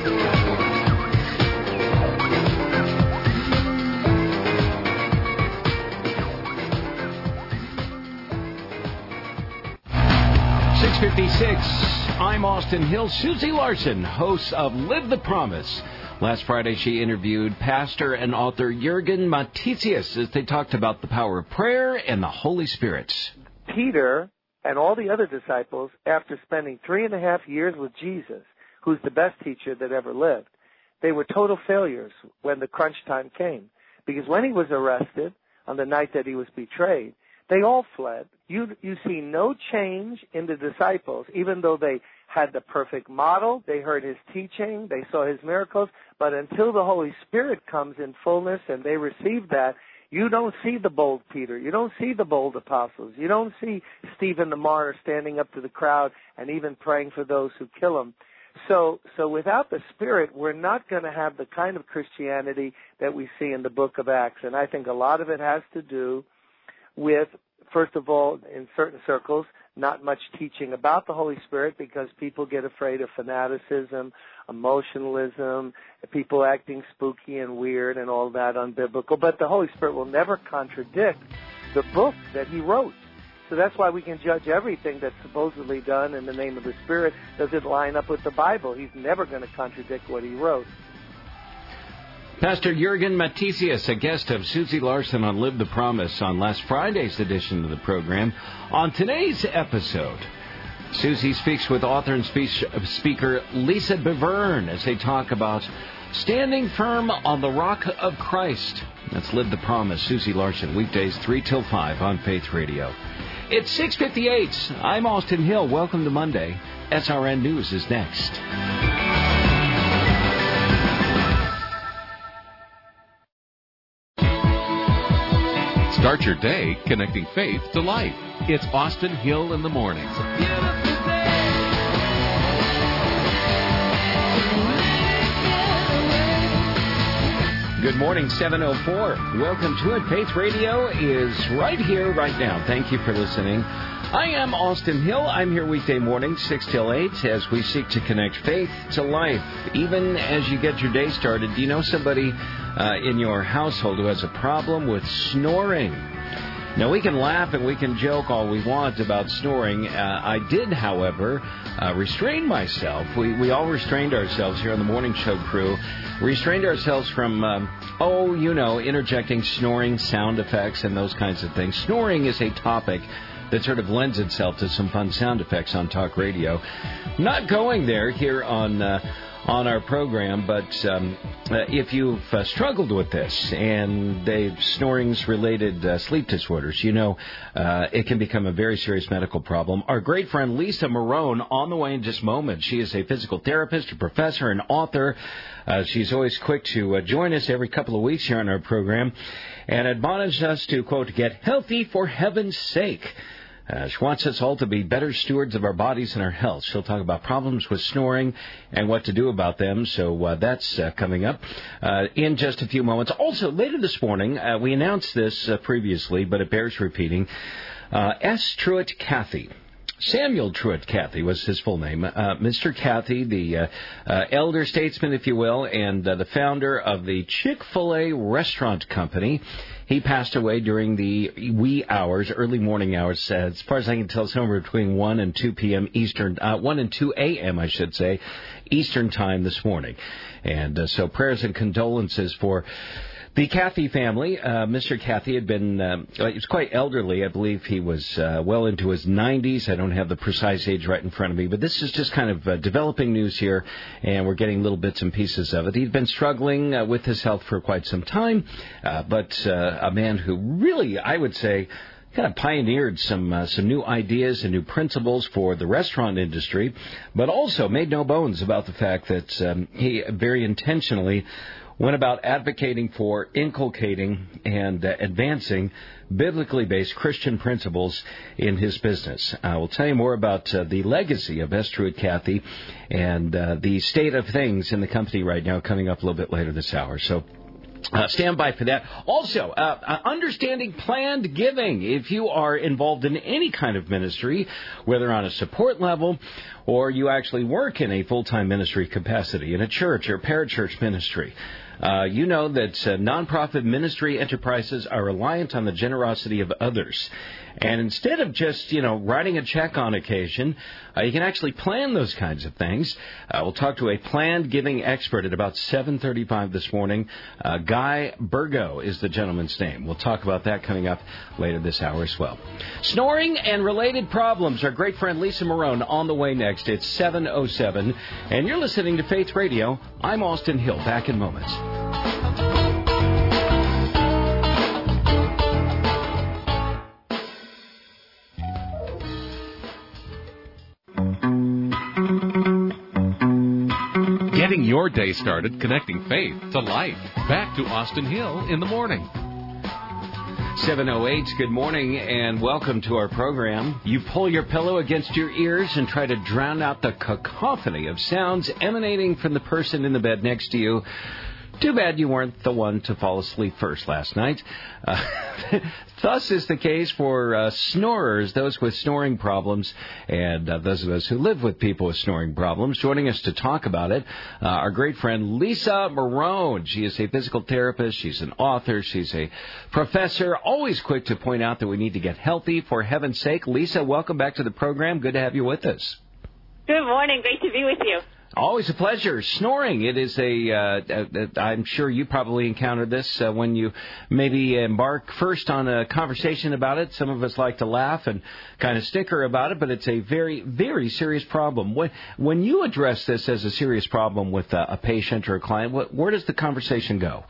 six fifty-six, I'm Austin Hill. Susie Larson, host of Live the Promise. Last Friday, she interviewed pastor and author Jürgen Matthesius as they talked about the power of prayer and the Holy Spirit. Peter and all the other disciples, after spending three and a half years with Jesus, who's the best teacher that ever lived, they were total failures when the crunch time came. Because when he was arrested on the night that he was betrayed, they all fled. You you see no change in the disciples, even though they had the perfect model, they heard his teaching, they saw his miracles, but until the Holy Spirit comes in fullness and they receive that, you don't see the bold Peter, you don't see the bold apostles, you don't see Stephen the martyr standing up to the crowd and even praying for those who kill him. So, so without the Spirit, we're not going to have the kind of Christianity that we see in the book of Acts, and I think a lot of it has to do with first of all, in certain circles, not much teaching about the Holy Spirit because people get afraid of fanaticism, emotionalism, people acting spooky and weird and all that unbiblical. But the Holy Spirit will never contradict the book that he wrote. So that's why we can judge everything that's supposedly done in the name of the Spirit. Does it line up with the Bible? He's never going to contradict what he wrote. Pastor Jurgen Matthesius, a guest of Susie Larson on Live the Promise on last Friday's edition of the program. On today's episode, Susie speaks with author and speech, speaker Lisa Beverne as they talk about standing firm on the rock of Christ. That's Live the Promise. Susie Larson, weekdays three till five on Faith Radio. It's six fifty-eight. I'm Austin Hill. Welcome to Monday. S R N News is next. Start your day connecting faith to life. It's Austin Hill in the morning. Good morning, seven oh four. Welcome to it. Faith Radio is right here, right now. Thank you for listening. I am Austin Hill. I'm here weekday mornings, six till eight, as we seek to connect faith to life. Even as you get your day started, do you know somebody uh, in your household who has a problem with snoring? Now, we can laugh and we can joke all we want about snoring. Uh, I did, however, uh, restrain myself. We we all restrained ourselves here on the morning show crew. Restrained ourselves from, um, oh, you know, interjecting snoring sound effects and those kinds of things. Snoring is a topic that sort of lends itself to some fun sound effects on talk radio. Not going there here on uh, on our program, but um, uh, if you've uh, struggled with this and they snorings-related uh, sleep disorders, you know uh, it can become a very serious medical problem. Our great friend Lisa Marone on the way in just a moment. She is a physical therapist, a professor, an author. Uh, she's always quick to uh, join us every couple of weeks here on our program and admonish us to, quote, get healthy for heaven's sake. Uh, she wants us all to be better stewards of our bodies and our health. She'll talk about problems with snoring and what to do about them. So uh, that's uh, coming up uh, in just a few moments. Also, later this morning, uh, we announced this uh, previously, but it bears repeating. Uh, S. Truett Cathy. Samuel Truett Cathy was his full name. Uh, Mister Cathy, the uh, uh, elder statesman, if you will, and uh, the founder of the Chick-fil-A restaurant company. He passed away during the wee hours, early morning hours, uh, as far as I can tell, somewhere between one and two p.m. Eastern, uh, one and two a.m., I should say, Eastern time this morning. And uh, so prayers and condolences for the Cathy family. uh, Mister Cathy had been, uh, he was quite elderly. I believe he was uh, well into his nineties. I don't have the precise age right in front of me, but this is just kind of uh, developing news here, and we're getting little bits and pieces of it. He'd been struggling uh, with his health for quite some time, uh, but uh, a man who really, I would say, kind of pioneered some uh, some new ideas and new principles for the restaurant industry, but also made no bones about the fact that um, he very intentionally went about advocating for, inculcating, and uh, advancing biblically based Christian principles in his business. I will tell you more about uh, the legacy of S. Truett Cathy and uh, the state of things in the company right now coming up a little bit later this hour. So Uh, stand by for that. Also, uh, uh, understanding planned giving. If you are involved in any kind of ministry, whether on a support level or you actually work in a full-time ministry capacity in a church or parachurch ministry, uh, you know that uh, nonprofit ministry enterprises are reliant on the generosity of others. And instead of just, you know, writing a check on occasion, uh, you can actually plan those kinds of things. Uh, we'll talk to a planned giving expert at about seven thirty-five this morning. Uh, Guy Burgo is the gentleman's name. We'll talk about that coming up later this hour as well. Snoring and related problems. Our great friend Lisa Marone on the way next. It's seven oh seven, and you're listening to Faith Radio. I'm Austin Hill. Back in moments. Getting your day started connecting faith to life. Back to Austin Hill in the morning. seven oh eight, good morning and welcome to our program. You pull your pillow against your ears and try to drown out the cacophony of sounds emanating from the person in the bed next to you. Too bad you weren't the one to fall asleep first last night. Uh, thus is the case for uh, snorers, those with snoring problems, and uh, those of us who live with people with snoring problems. Joining us to talk about it, uh, our great friend Lisa Marone. She is a physical therapist. She's an author. She's a professor. Always quick to point out that we need to get healthy, for heaven's sake. Lisa, welcome back to the program. Good to have you with us. Good morning. Great to be with you. Always a pleasure. Snoring, it is a, uh, uh, I'm sure you probably encountered this uh, when you maybe embark first on a conversation about it. Some of us like to laugh and kind of snicker about it, but it's a very, very serious problem. When, when you address this as a serious problem with uh, a patient or a client, what, where does the conversation go?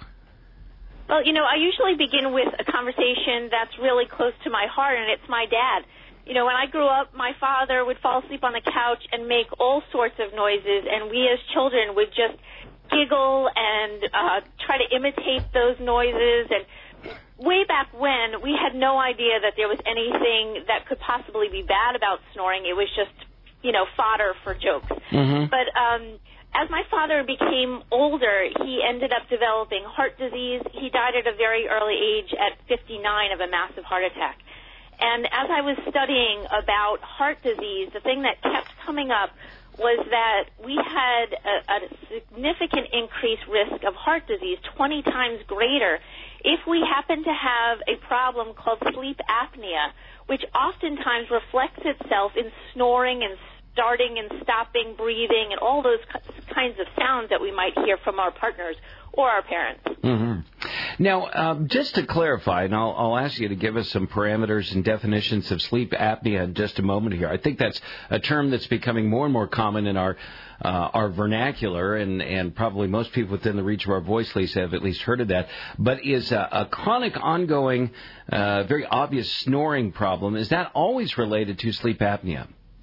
Well, you know, I usually begin with a conversation that's really close to my heart, and it's my dad. You know, when I grew up, my father would fall asleep on the couch and make all sorts of noises, and we as children would just giggle and uh, try to imitate those noises. And way back when, we had no idea that there was anything that could possibly be bad about snoring. It was just, you know, fodder for jokes. Mm-hmm. But um, as my father became older, he ended up developing heart disease. He died at a very early age at fifty-nine of a massive heart attack. And as I was studying about heart disease, the thing that kept coming up was that we had a, a significant increased risk of heart disease, twenty times greater, if we happen to have a problem called sleep apnea, which oftentimes reflects itself in snoring and starting and stopping breathing and all those kinds of sounds that we might hear from our partners or our parents. Mm-hmm. Now, um, just to clarify, and I'll, I'll ask you to give us some parameters and definitions of sleep apnea in just a moment here. I think that's a term that's becoming more and more common in our uh, our vernacular, and, and probably most people within the reach of our voice, Lisa, have at least heard of that. But is a, a chronic, ongoing, uh, very obvious snoring problem, is that always related to sleep apnea?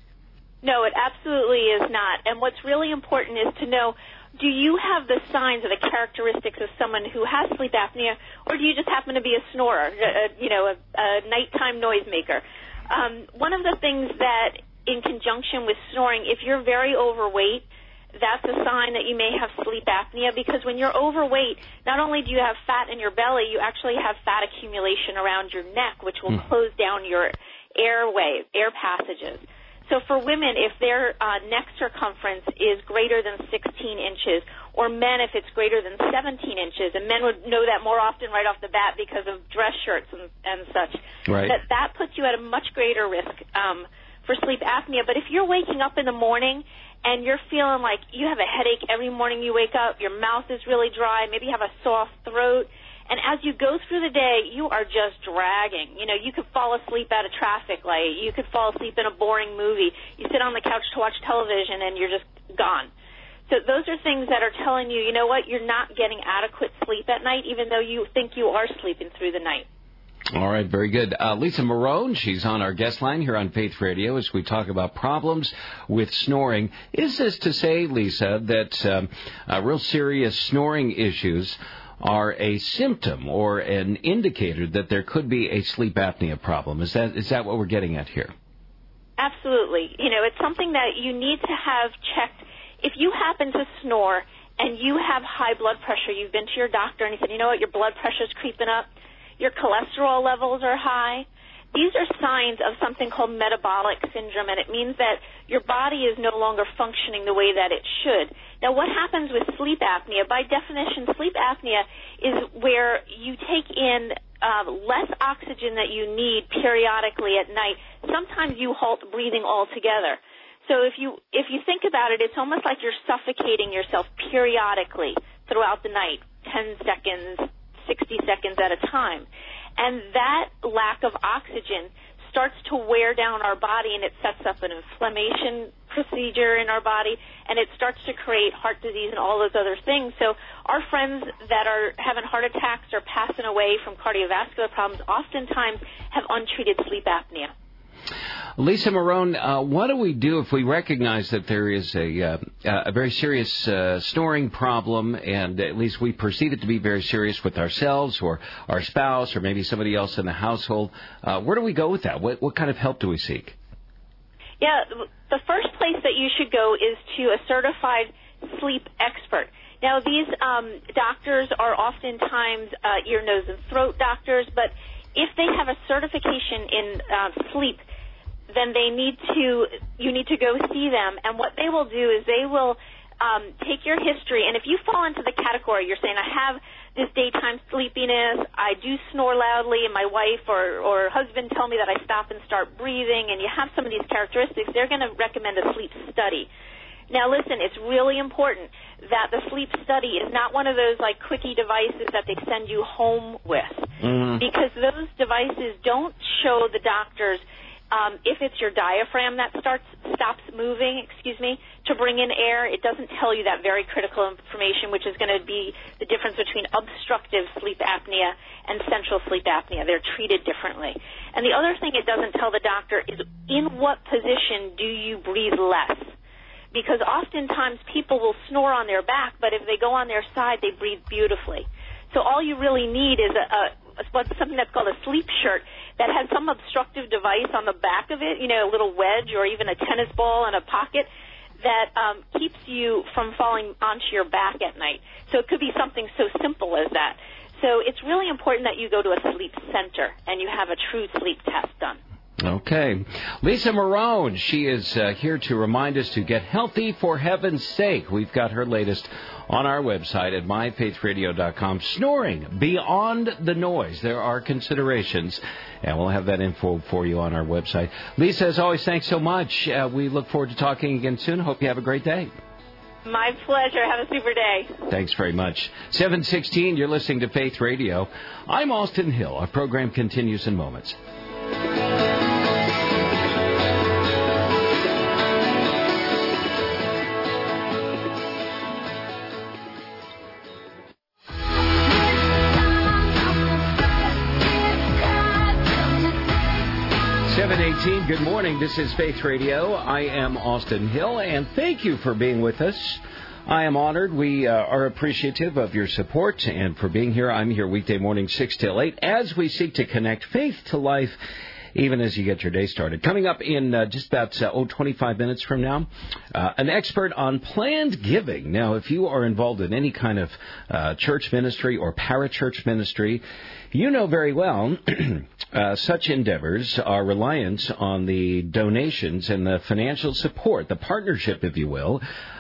No, it absolutely is not. And what's really important is to know, do you have the signs or the characteristics of someone who has sleep apnea, or do you just happen to be a snorer, a, you know, a, a nighttime noisemaker? Um, one of the things that, in conjunction with snoring, if you're very overweight, that's a sign that you may have sleep apnea, because when you're overweight, not only do you have fat in your belly, you actually have fat accumulation around your neck, which will mm. close down your airway, air passages. So for women, if their uh, neck circumference is greater than sixteen inches, or men if it's greater than seventeen inches, and men would know that more often right off the bat because of dress shirts and, and such, right. that that puts you at a much greater risk um, for sleep apnea. But if you're waking up in the morning and you're feeling like you have a headache every morning you wake up, your mouth is really dry, maybe you have a soft throat, and as you go through the day, you are just dragging. You know, you could fall asleep at a traffic light. You could fall asleep in a boring movie. You sit on the couch to watch television, and you're just gone. So those are things that are telling you, you know what, you're not getting adequate sleep at night, even though you think you are sleeping through the night. All right, very good. Uh, Lisa Marone, she's on our guest line here on Faith Radio as we talk about problems with snoring. Is this to say, Lisa, that um, uh, real serious snoring issues are a symptom or an indicator that there could be a sleep apnea problem? Is that is that what we're getting at here? Absolutely. You know, it's something that you need to have checked. If you happen to snore and you have high blood pressure, you've been to your doctor and he said, you know what, your blood pressure's creeping up, your cholesterol levels are high, these are signs of something called metabolic syndrome, and it means that your body is no longer functioning the way that it should. Now, what happens with sleep apnea? By definition, sleep apnea is where you take in uh, less oxygen that you need periodically at night. Sometimes you halt breathing altogether. So if you if you think about it, it's almost like you're suffocating yourself periodically throughout the night, ten seconds, sixty seconds at a time. And that lack of oxygen starts to wear down our body, and it sets up an inflammation procedure in our body, and it starts to create heart disease and all those other things. So our friends that are having heart attacks or passing away from cardiovascular problems oftentimes have untreated sleep apnea. Lisa Marone, uh, what do we do if we recognize that there is a, uh, a very serious uh, snoring problem, and at least we perceive it to be very serious with ourselves or our spouse or maybe somebody else in the household? Uh, where do we go with that? What, what kind of help do we seek? Yeah, the first place that you should go is to a certified sleep expert. Now, these um, doctors are oftentimes uh, ear, nose, and throat doctors, but if they have a certification in uh, sleep, then they need to, you need to go see them. And what they will do is they will um, take your history, and if you fall into the category, you're saying, I have this daytime sleepiness, I do snore loudly, and my wife or, or husband tell me that I stop and start breathing, and you have some of these characteristics, they're going to recommend a sleep study. Now, listen, it's really important that the sleep study is not one of those, like, quickie devices that they send you home with, mm-hmm. because those devices don't show the doctors um, if it's your diaphragm that starts stops moving, excuse me, to bring in air. It doesn't tell you that very critical information, which is going to be the difference between obstructive sleep apnea and central sleep apnea. They're treated differently. And the other thing it doesn't tell the doctor is in what position do you breathe less? Because oftentimes people will snore on their back, but if they go on their side, they breathe beautifully. So all you really need is a, a what's something that's called a sleep shirt that has some obstructive device on the back of it, you know, a little wedge or even a tennis ball in a pocket that um, keeps you from falling onto your back at night. So it could be something so simple as that. So it's really important that you go to a sleep center and you have a true sleep test done. Okay. Lisa Marone, she is uh, here to remind us to get healthy for heaven's sake. We've got her latest on our website at my faith radio dot com. Snoring beyond the noise. There are considerations, and we'll have that info for you on our website. Lisa, as always, thanks so much. Uh, we look forward to talking again soon. Hope you have a great day. My pleasure. Have a super day. Thanks very much. seven sixteen, you're listening to Faith Radio. I'm Austin Hill. Our program continues in moments. seven eighteen, good morning. This is Faith Radio. I am Austin Hill, and thank you for being with us. I am honored. We uh, are appreciative of your support and for being here. I'm here weekday morning, six till eight, as we seek to connect faith to life, even as you get your day started. Coming up in uh, just about, uh, oh, twenty-five minutes from now, uh, an expert on planned giving. Now, if you are involved in any kind of uh, church ministry or parachurch ministry, you know very well uh, such endeavors are reliant on the donations and the financial support, the partnership, if you will,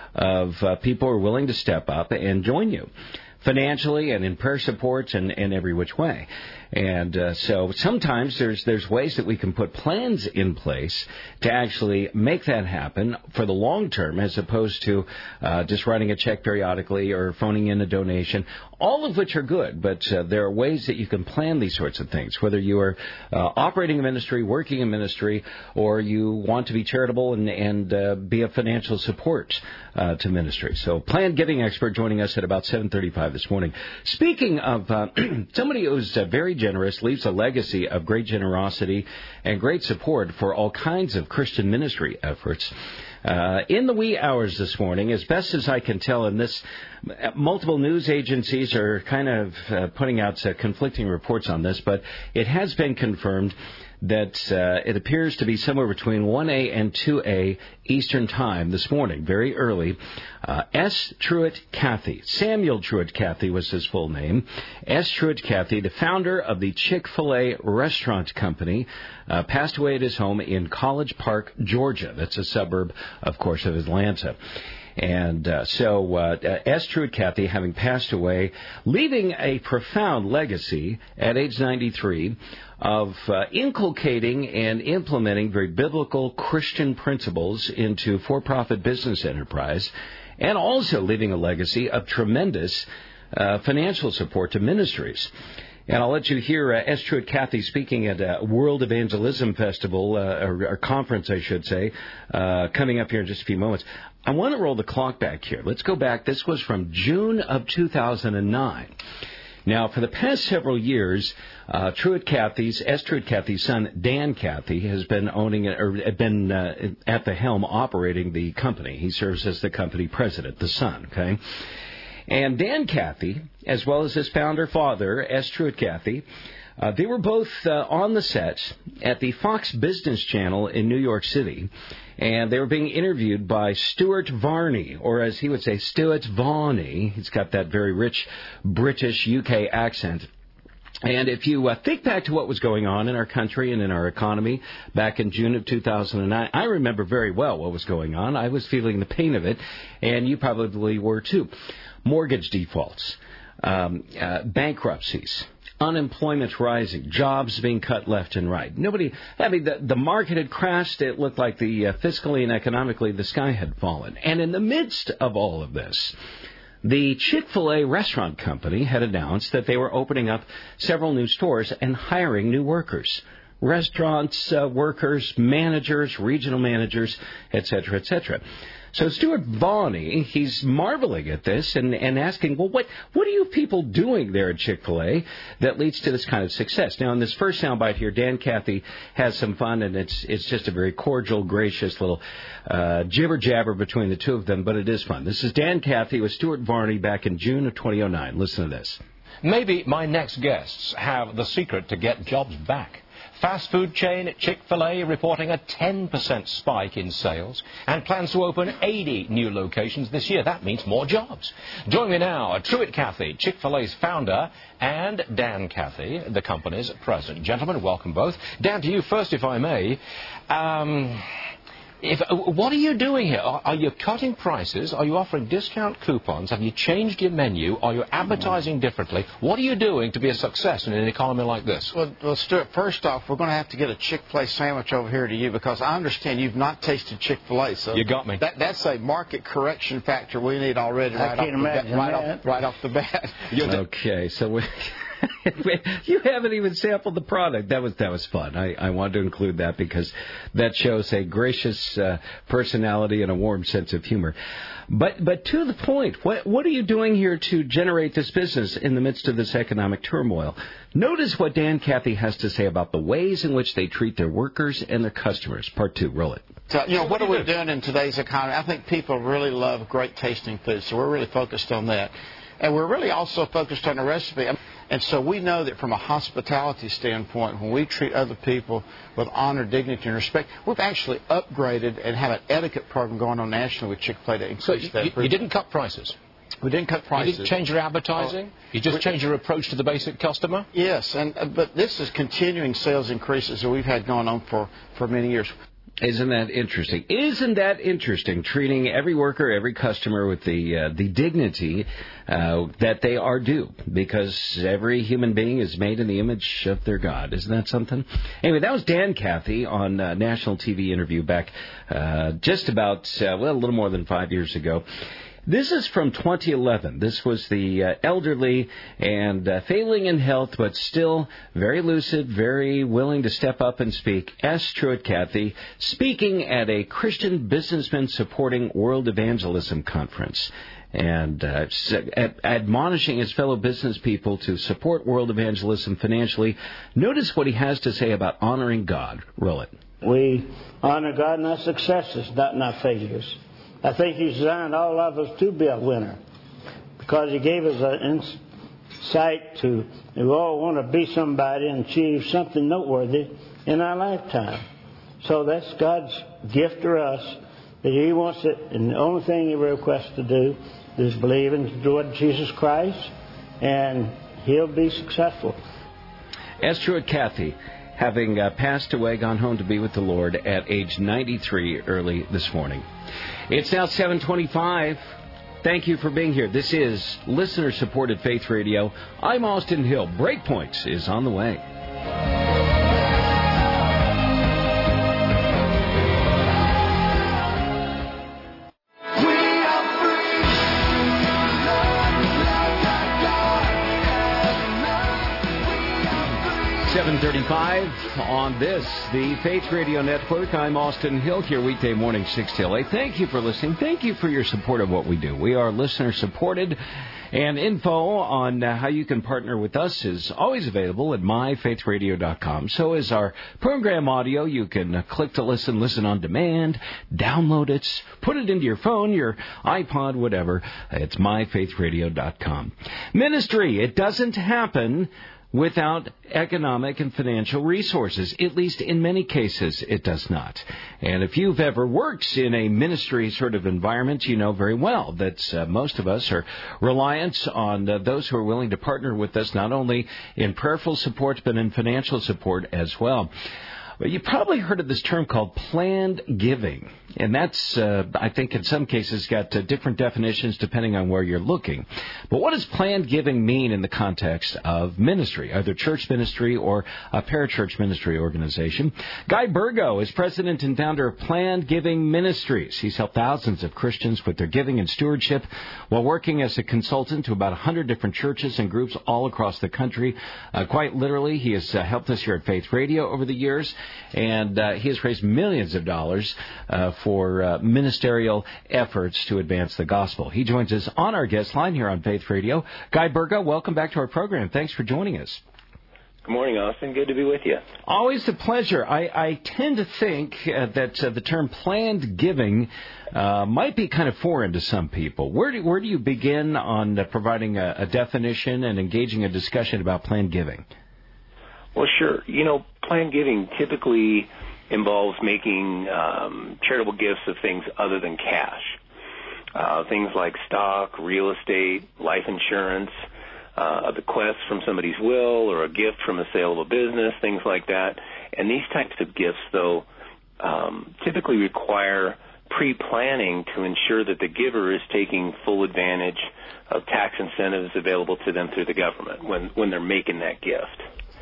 of uh, people who are willing to step up and join you financially and in prayer support and, and every which way. And uh, so sometimes there's there's ways that we can put plans in place to actually make that happen for the long term, as opposed to uh, just writing a check periodically or phoning in a donation, all of which are good. But uh, there are ways that you can plan these sorts of things, whether you are uh, operating a ministry, working a ministry, or you want to be charitable and, and uh, be a financial support uh, to ministry. So planned giving expert joining us at about seven thirty-five this morning. Speaking of uh, somebody who's uh, very generous, leaves a legacy of great generosity and great support for all kinds of Christian ministry efforts. Uh, in the wee hours this morning, as best as I can tell, and this, multiple news agencies are kind of uh, putting out uh, conflicting reports on this, but it has been confirmed that uh, it appears to be somewhere between one a and two a Eastern Time this morning, very early. Uh, S. Truett Cathy, Samuel Truett Cathy was his full name. S. Truett Cathy, the founder of the Chick-fil-A Restaurant Company, uh, passed away at his home in College Park, Georgia. That's a suburb, of course, of Atlanta. And uh, so uh, S. Truett Cathy, having passed away, leaving a profound legacy at age ninety-three of uh, inculcating and implementing very biblical Christian principles into for-profit business enterprise, and also leaving a legacy of tremendous uh, financial support to ministries. And I'll let you hear uh, S. Truett Cathy speaking at a World Evangelism Festival, uh, or, or conference, I should say, uh, coming up here in just a few moments. I want to roll the clock back here. Let's go back. This was from June of two thousand nine. Now, for the past several years, uh, Truett Cathy's, S. Truett Cathy's son, Dan Cathy, has been owning, or been uh, at the helm operating the company. He serves as the company president, the son, okay? And Dan Cathy, as well as his founder father, S. Truett Cathy, Uh, they were both uh, on the set at the Fox Business Channel in New York City, and they were being interviewed by Stuart Varney, or as he would say, Stuart Varney. He's got that very rich British U K accent. And if you uh, think back to what was going on in our country and in our economy back in June of two thousand nine, I remember very well what was going on. I was feeling the pain of it, and you probably were too. Mortgage defaults, um, uh, bankruptcies, unemployment rising, jobs being cut left and right. Nobody, I mean, the, the market had crashed. It looked like the uh, fiscally and economically the sky had fallen. And in the midst of all of this, the Chick-fil-A restaurant company had announced that they were opening up several new stores and hiring new workers. Restaurants, uh, workers, managers, regional managers, et cetera, et cetera. So Stuart Varney, he's marveling at this and, and asking, well, what what are you people doing there at Chick-fil-A that leads to this kind of success? Now, in this first soundbite here, Dan Cathy has some fun, and it's it's just a very cordial, gracious little uh, jibber-jabber between the two of them, but it is fun. This is Dan Cathy with Stuart Varney back in June of twenty oh nine. Listen to this. Maybe my next guests have the secret to get jobs back. Fast food chain Chick-fil-A reporting a ten percent spike in sales and plans to open eighty new locations this year. That means more jobs. Join me now, Truett Cathy, Chick-fil-A's founder, and Dan Cathy, the company's president. Gentlemen, welcome both. Dan, to you first, if I may. Um... If, what are you doing here? Are, are you cutting prices? Are you offering discount coupons? Have you changed your menu? Are you advertising differently? What are you doing to be a success in an economy like this? Well, well Stuart, first off, we're going to have to get a Chick-fil-A sandwich over here to you because I understand you've not tasted Chick-fil-A. So you got me. That, that's a market correction factor we need already right, off the, bat, right, off, right off the bat. Okay, so we... You haven't even sampled the product. That was that was fun. I, I wanted to include that because that shows a gracious uh, personality and a warm sense of humor. But but to the point, what what are you doing here to generate this business in the midst of this economic turmoil? Notice what Dan Cathy has to say about the ways in which they treat their workers and their customers. Part two, roll it. So, you know, what are we doing in today's economy? I think people really love great tasting food, so we're really focused on that. And we're really also focused on the recipe. And so we know that from a hospitality standpoint, when we treat other people with honor, dignity, and respect, we've actually upgraded and have an etiquette program going on nationally with Chick-fil-A to increase so you, that. You, you didn't cut prices? We didn't cut prices. You didn't change your advertising? Oh, you just changed your approach to the basic customer? Yes, and uh, but this is continuing sales increases that we've had going on for, for many years. Isn't that interesting? Isn't that interesting? Treating every worker, every customer with the uh, the dignity uh, that they are due, because every human being is made in the image of their God. Isn't that something? Anyway, that was Dan Cathy on uh, national T V interview back uh, just about uh, well a little more than five years ago. This is from twenty eleven. This was the uh, elderly and uh, failing in health, but still very lucid, very willing to step up and speak. S. Truett Cathy, speaking at a Christian businessman supporting World Evangelism Conference, and uh, ad- admonishing his fellow business people to support world evangelism financially. Notice what he has to say about honoring God. Roll it. We honor God in our successes, not in our failures. I think He designed all of us to be a winner because He gave us an insight to, we all want to be somebody and achieve something noteworthy in our lifetime. So that's God's gift to us, that He wants it, and the only thing He requests to do is believe in the Lord Jesus Christ, and He'll be successful. S. Truett Cathy, having uh, passed away, gone home to be with the Lord at age ninety-three early this morning. It's now seven twenty-five. Thank you for being here. This is listener-supported Faith Radio. I'm Austin Hill. Breakpoints is on the way. seven thirty-five on this, the Faith Radio Network. I'm Austin Hill here weekday morning, six till eight. Thank you for listening. Thank you for your support of what we do. We are listener-supported, and info on uh, how you can partner with us is always available at my faith radio dot com. So is our program audio. You can uh, click to listen, listen on demand, download it, put it into your phone, your iPod, whatever. It's my faith radio dot com. Ministry, it doesn't happen without economic and financial resources. At least in many cases, it does not. And if you've ever worked in a ministry sort of environment, you know very well that uh, most of us are reliant on uh, those who are willing to partner with us, not only in prayerful support, but in financial support as well. Well, you probably heard of this term called planned giving, and that's, uh, I think, in some cases got uh, different definitions depending on where you're looking. But what does planned giving mean in the context of ministry, either church ministry or a parachurch ministry organization? Guy Burgo is president and founder of Planned Giving Ministries. He's helped thousands of Christians with their giving and stewardship while working as a consultant to about one hundred different churches and groups all across the country. Uh, quite literally, he has uh, helped us here at Faith Radio over the years. And uh, he has raised millions of dollars uh, for uh, ministerial efforts to advance the gospel. He joins us on our guest line here on Faith Radio. Guy Burgo, welcome back to our program. Thanks for joining us. Good morning, Austin. Good to be with you. Always a pleasure. I, I tend to think uh, that uh, the term planned giving uh, might be kind of foreign to some people. Where do, where do you begin on uh, providing a, a definition and engaging a discussion about planned giving? Well, sure. You know, planned giving typically involves making um, charitable gifts of things other than cash. Uh, things like stock, real estate, life insurance, uh, a bequest from somebody's will, or a gift from the sale of a business, things like that. And these types of gifts, though, um, typically require pre-planning to ensure that the giver is taking full advantage of tax incentives available to them through the government when, when they're making that gift.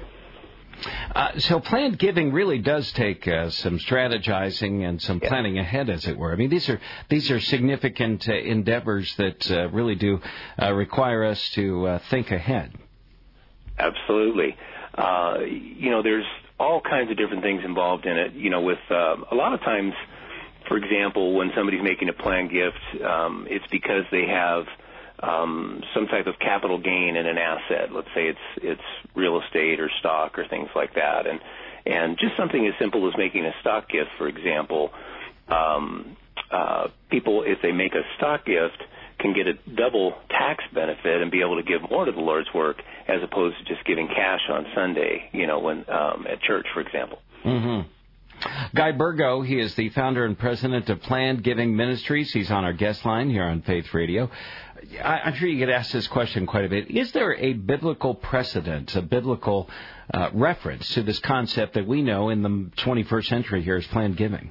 Uh, so planned giving really does take uh, some strategizing and some planning ahead, as it were. I mean, these are these are significant uh, endeavors that uh, really do uh, require us to uh, think ahead. Absolutely. Uh, you know, there's all kinds of different things involved in it. You know, with uh, a lot of times, for example, when somebody's making a planned gift, um, it's because they have Um, some type of capital gain in an asset. Let's say it's it's real estate or stock or things like that, and and just something as simple as making a stock gift, for example. Um, uh, people, if they make a stock gift, can get a double tax benefit and be able to give more to the Lord's work as opposed to just giving cash on Sunday, you know, when um, at church, for example. Mm-hmm. Guy Burgo, he is the founder and president of Planned Giving Ministries. He's on our guest line here on Faith Radio. I, I'm sure you get asked this question quite a bit. Is there a biblical precedent, a biblical uh, reference to this concept that we know in the twenty-first century here as planned giving?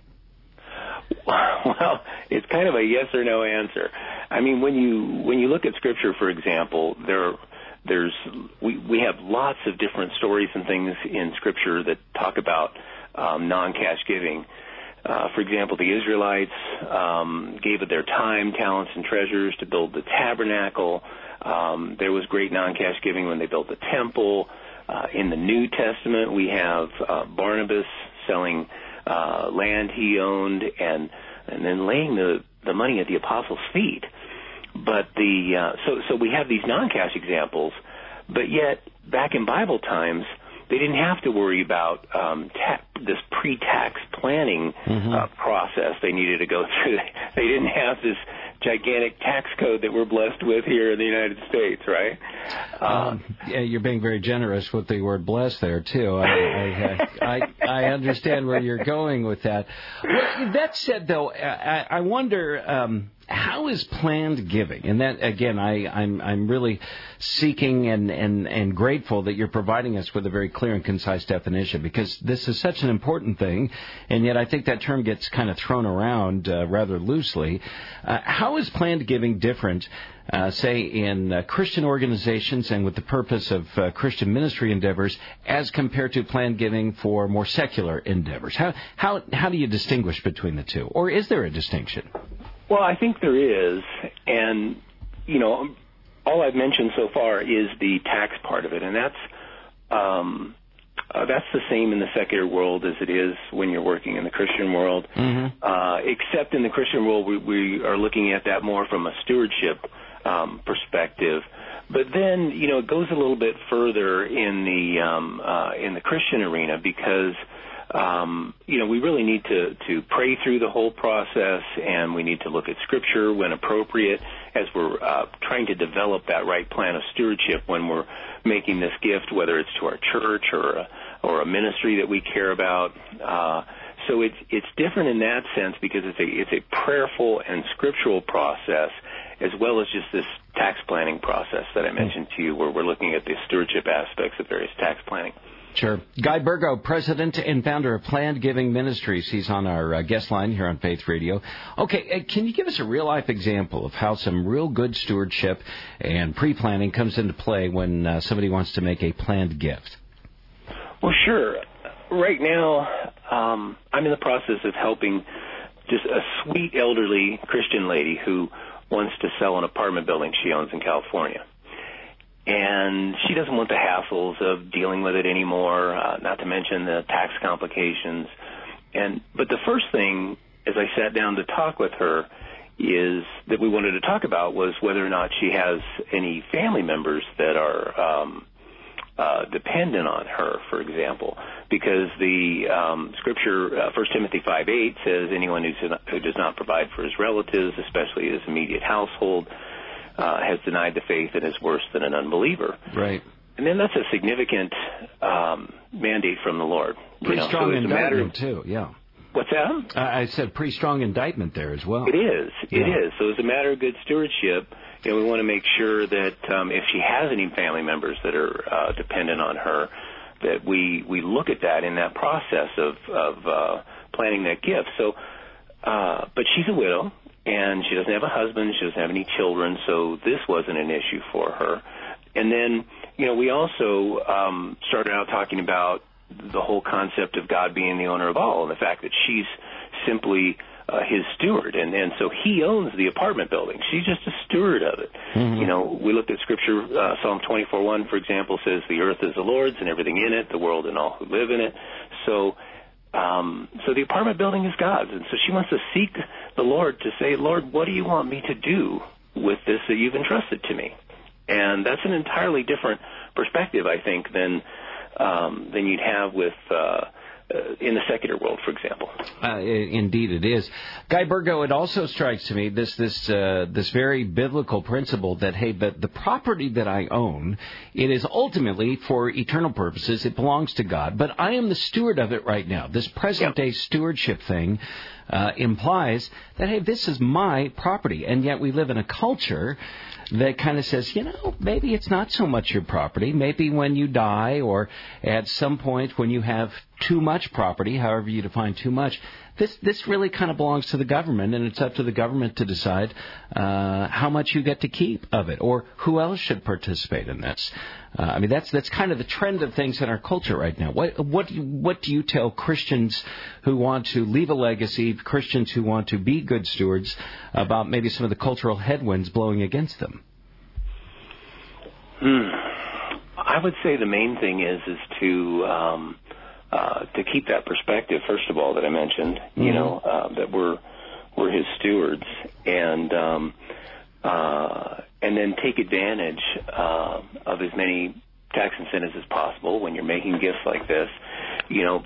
Well, it's kind of a yes or no answer. I mean, when you when you look at Scripture, for example, there there's we we have lots of different stories and things in Scripture that talk about um, non-cash giving. Uh, for example, the Israelites um, gave of their time, talents, and treasures to build the tabernacle. Um, there was great non-cash giving when they built the temple. Uh, in the New Testament, we have uh, Barnabas selling uh, land he owned and and then laying the, the money at the apostles' feet. But the uh, so so we have these non-cash examples, but yet back in Bible times, they didn't have to worry about um, ta- this pre-tax planning mm-hmm. uh, process they needed to go through. They didn't have this gigantic tax code that we're blessed with here in the United States, right? Um, um, yeah, you're being very generous with the word blessed there, too. I, I, I, I understand where you're going with that. Well, that said, though, I, I wonder... Um, how is planned giving? And that, again, I, I'm I'm really seeking and, and, and grateful that you're providing us with a very clear and concise definition, because this is such an important thing, and yet I think that term gets kind of thrown around uh, rather loosely. Uh, how is planned giving different, uh, say, in uh, Christian organizations and with the purpose of uh, Christian ministry endeavors as compared to planned giving for more secular endeavors? How how how do you distinguish between the two? Or is there a distinction? Well, I think there is, and, you know, all I've mentioned so far is the tax part of it, and that's um, uh, that's the same in the secular world as it is when you're working in the Christian world, mm-hmm. uh, except in the Christian world we, we are looking at that more from a stewardship um, perspective. But then, you know, it goes a little bit further in the um, uh, in the Christian arena, because um, you know, we really need to, to pray through the whole process, and we need to look at Scripture when appropriate as we're uh, trying to develop that right plan of stewardship when we're making this gift, whether it's to our church or a, or a ministry that we care about. Uh, so it's it's different in that sense because it's a it's a prayerful and scriptural process, as well as just this tax planning process that I mentioned to you, where we're looking at the stewardship aspects of various tax planning. Sure. Guy Burgo, president and founder of Planned Giving Ministries. He's on our uh, guest line here on Faith Radio. Okay, uh, can you give us a real-life example of how some real good stewardship and pre-planning comes into play when uh, somebody wants to make a planned gift? Well, sure. Right now, um, I'm in the process of helping just a sweet elderly Christian lady who wants to sell an apartment building she owns in California. And she doesn't want the hassles of dealing with it anymore, uh, not to mention the tax complications. And but the first thing, as I sat down to talk with her, is that we wanted to talk about was whether or not she has any family members that are um, uh, dependent on her, for example, because the um, Scripture, uh, First Timothy five eight, says anyone who's, who does not provide for his relatives, especially his immediate household, Uh, has denied the faith and is worse than an unbeliever. Right. And then that's a significant um, mandate from the Lord. Pretty you know? strong so indictment, of, too, yeah. What's that? Uh, I said pretty strong indictment there as well. It is. It yeah. is. So as a matter of good stewardship, you know, we want to make sure that um, if she has any family members that are uh, dependent on her, that we, we look at that in that process of, of uh, planning that gift. So, uh, but she's a widow. And she doesn't have a husband, she doesn't have any children, so this wasn't an issue for her. And then, you know, we also um, started out talking about the whole concept of God being the owner of all, and the fact that she's simply uh, his steward, and, and so he owns the apartment building. She's just a steward of it. Mm-hmm. You know, we looked at Scripture, uh, Psalm twenty-four one, for example, says, the earth is the Lord's and everything in it, the world and all who live in it. So... Um, so the apartment building is God's, and so she wants to seek the Lord to say, Lord, what do you want me to do with this that you've entrusted to me? And that's an entirely different perspective, I think, than um, than you'd have with uh, uh, in the secular world, for example. Uh, indeed, it is. Guy Burgo, it also strikes to me this this uh, this very biblical principle that, hey, the, the property that I own, it is ultimately for eternal purposes. It belongs to God, but I am the steward of it right now. This present-day yep. stewardship thing uh, implies that, hey, this is my property, and yet we live in a culture that kind of says, you know, maybe it's not so much your property. Maybe when you die or at some point when you have too much property, however you define too much, this this really kind of belongs to the government, and it's up to the government to decide uh, how much you get to keep of it or who else should participate in this. Uh, I mean, that's that's kind of the trend of things in our culture right now. What what what do you tell Christians who want to leave a legacy, Christians who want to be good stewards, about maybe some of the cultural headwinds blowing against them? Hmm. I would say the main thing is is to um, uh, to keep that perspective. First of all, that I mentioned, mm-hmm. you know, uh, that we're we're His stewards, and um, uh, and then take advantage uh, of as many tax incentives as possible when you're making gifts like this, you know.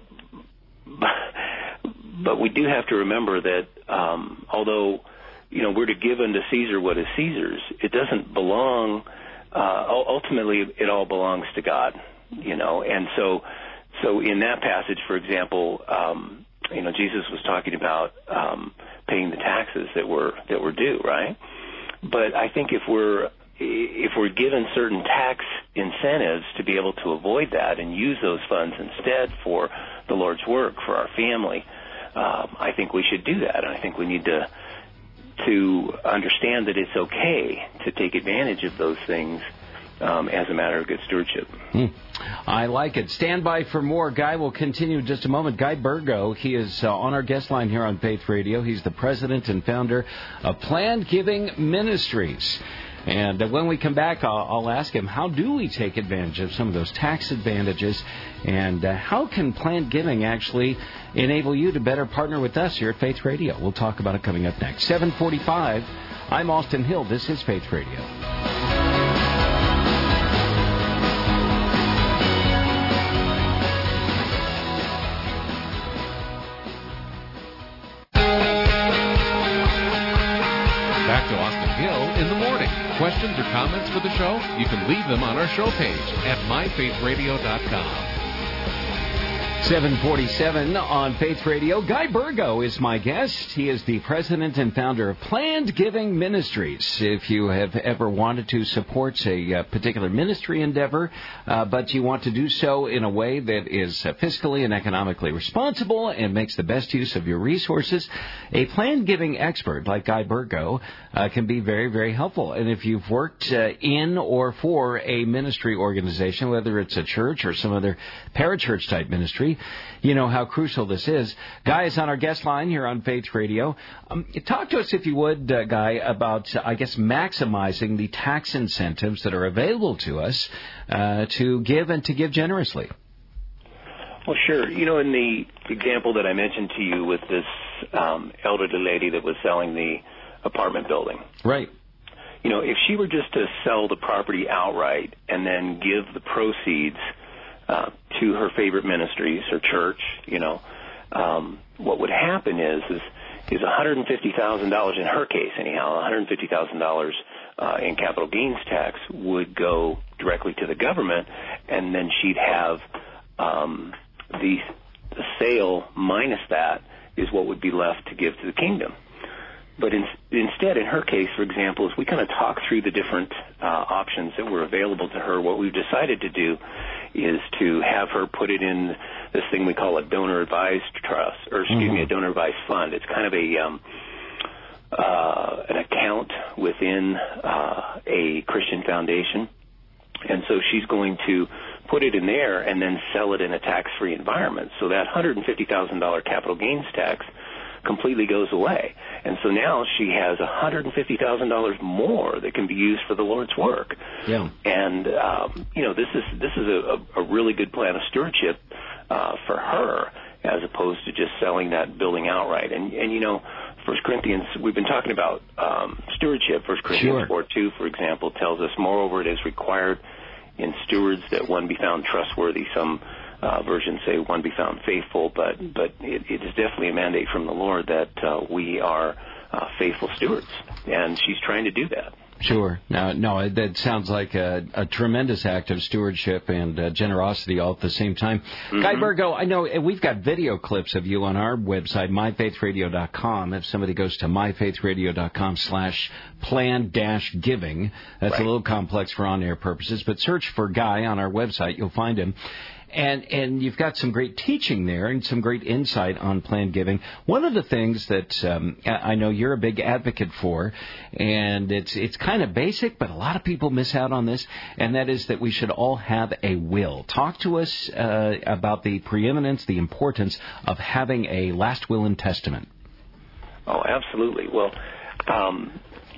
But we do have to remember that um, although, you know, we're to give unto Caesar what is Caesar's, it doesn't belong. Uh, ultimately, it all belongs to God, you know. And so, so in that passage, for example, um, you know, Jesus was talking about um, paying the taxes that were that were due, right? But I think if we're if we're given certain tax incentives to be able to avoid that and use those funds instead for the Lord's work, for our family, um, I think we should do that. And I think we need to to understand that it's okay to take advantage of those things um, as a matter of good stewardship. Mm. I like it. Stand by for more. Guy will continue in just a moment. Guy Burgo, he is uh, on our guest line here on Faith Radio. He's the president and founder of Planned Giving Ministries. And uh, when we come back, I'll, I'll ask him, how do we take advantage of some of those tax advantages? And uh, how can planned giving actually enable you to better partner with us here at Faith Radio? We'll talk about it coming up next. seven forty-five, I'm Austin Hill. This is Faith Radio. Hill in the morning. Questions or comments for the show? You can leave them on our show page at my faith radio dot com. seven forty-seven on Faith Radio. Guy Burgo is my guest. He is the president and founder of Planned Giving Ministries. If you have ever wanted to support a uh, particular ministry endeavor, uh, but you want to do so in a way that is uh, fiscally and economically responsible and makes the best use of your resources, a planned giving expert like Guy Burgo uh, can be very, very helpful. And if you've worked uh, in or for a ministry organization, whether it's a church or some other parachurch type ministry, you know how crucial this is. Guy is on our guest line here on Faith Radio. Um, talk to us, if you would, uh, Guy, about, uh, I guess, maximizing the tax incentives that are available to us uh, to give and to give generously. Well, sure. You know, in the example that I mentioned to you with this um, elderly lady that was selling the apartment building. Right. You know, if she were just to sell the property outright and then give the proceeds Uh, to her favorite ministries or church, you know, um, what would happen is is is one hundred fifty thousand dollars in her case, anyhow, one hundred fifty thousand dollars uh, in capital gains tax would go directly to the government, and then she'd have um, the the sale minus that is what would be left to give to the kingdom. But in, instead, in her case, for example, as we kind of talk through the different uh, options that were available to her, what we've decided to do is to have her put it in this thing we call a donor-advised trust, or excuse mm-hmm. me, a donor-advised fund. It's kind of a um, uh, an account within uh, a Christian foundation, and so she's going to put it in there and then sell it in a tax-free environment. So that one hundred fifty thousand dollars capital gains tax completely goes away. And so now she has one hundred fifty thousand dollars more that can be used for the Lord's work. Yeah. And, um, you know, this is this is a, a really good plan of stewardship uh, for her as opposed to just selling that building outright. And, and you know, First Corinthians, we've been talking about um, stewardship. First Corinthians sure. four two, for example, tells us, moreover, it is required in stewards that one be found trustworthy. Some Uh, versions say one be found faithful, but but it, it is definitely a mandate from the Lord that uh, we are uh, faithful stewards, and she's trying to do that. Sure. No, no, that sounds like a, a tremendous act of stewardship and uh, generosity all at the same time. Mm-hmm. Guy Burgo, I know we've got video clips of you on our website, my faith radio dot com. If somebody goes to my faith radio dot com slash plan dash giving, that's right. A little complex for on-air purposes, but search for Guy on our website. You'll find him. And and you've got some great teaching there and some great insight on planned giving. One of the things that um, I know you're a big advocate for, and it's it's kind of basic, but a lot of people miss out on this, and that is that we should all have a will. Talk to us uh, about the preeminence, the importance of having a last will and testament. Oh, absolutely. Well, um,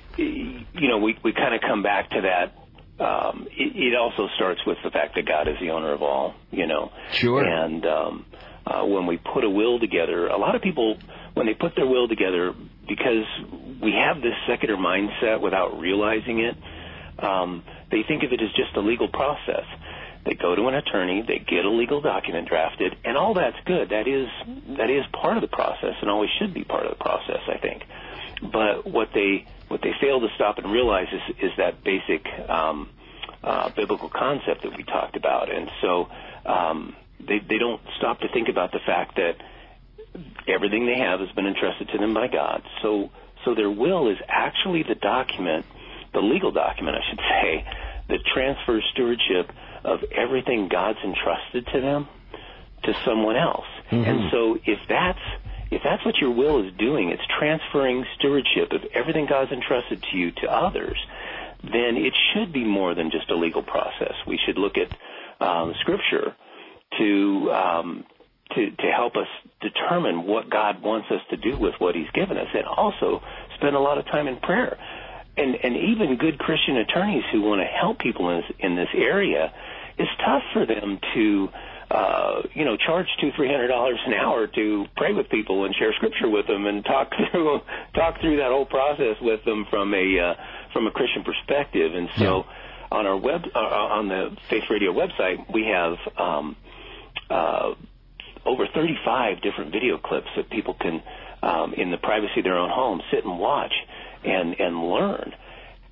you know, we, we kind of come back to that. Um, it, it also starts with the fact that God is the owner of all, you know. Sure. And um, uh, when we put a will together, a lot of people, when they put their will together, because we have this secular mindset without realizing it, um, they think of it as just a legal process. They go to an attorney, they get a legal document drafted, and all that's good. That is that is part of the process and always should be part of the process, I think. But what they what they fail to stop and realize is, is that basic um, uh, biblical concept that we talked about. And so um, they, they don't stop to think about the fact that everything they have has been entrusted to them by God. So so their will is actually the document, the legal document, I should say, that transfers stewardship of everything God's entrusted to them to someone else. Mm-hmm. And so if that's If that's what your will is doing, it's transferring stewardship of everything God's entrusted to you to others, then it should be more than just a legal process. We should look at um, Scripture to, um, to to help us determine what God wants us to do with what He's given us, and also spend a lot of time in prayer. And, and even good Christian attorneys who want to help people in this, in this area, it's tough for them to Uh, you know, charge two, three hundred dollars an hour to pray with people and share Scripture with them and talk through talk through that whole process with them from a uh, from a Christian perspective. And so, yeah. on our web uh, on the Faith Radio website, we have um, uh, over thirty-five different video clips that people can, um, in the privacy of their own home, sit and watch and and learn.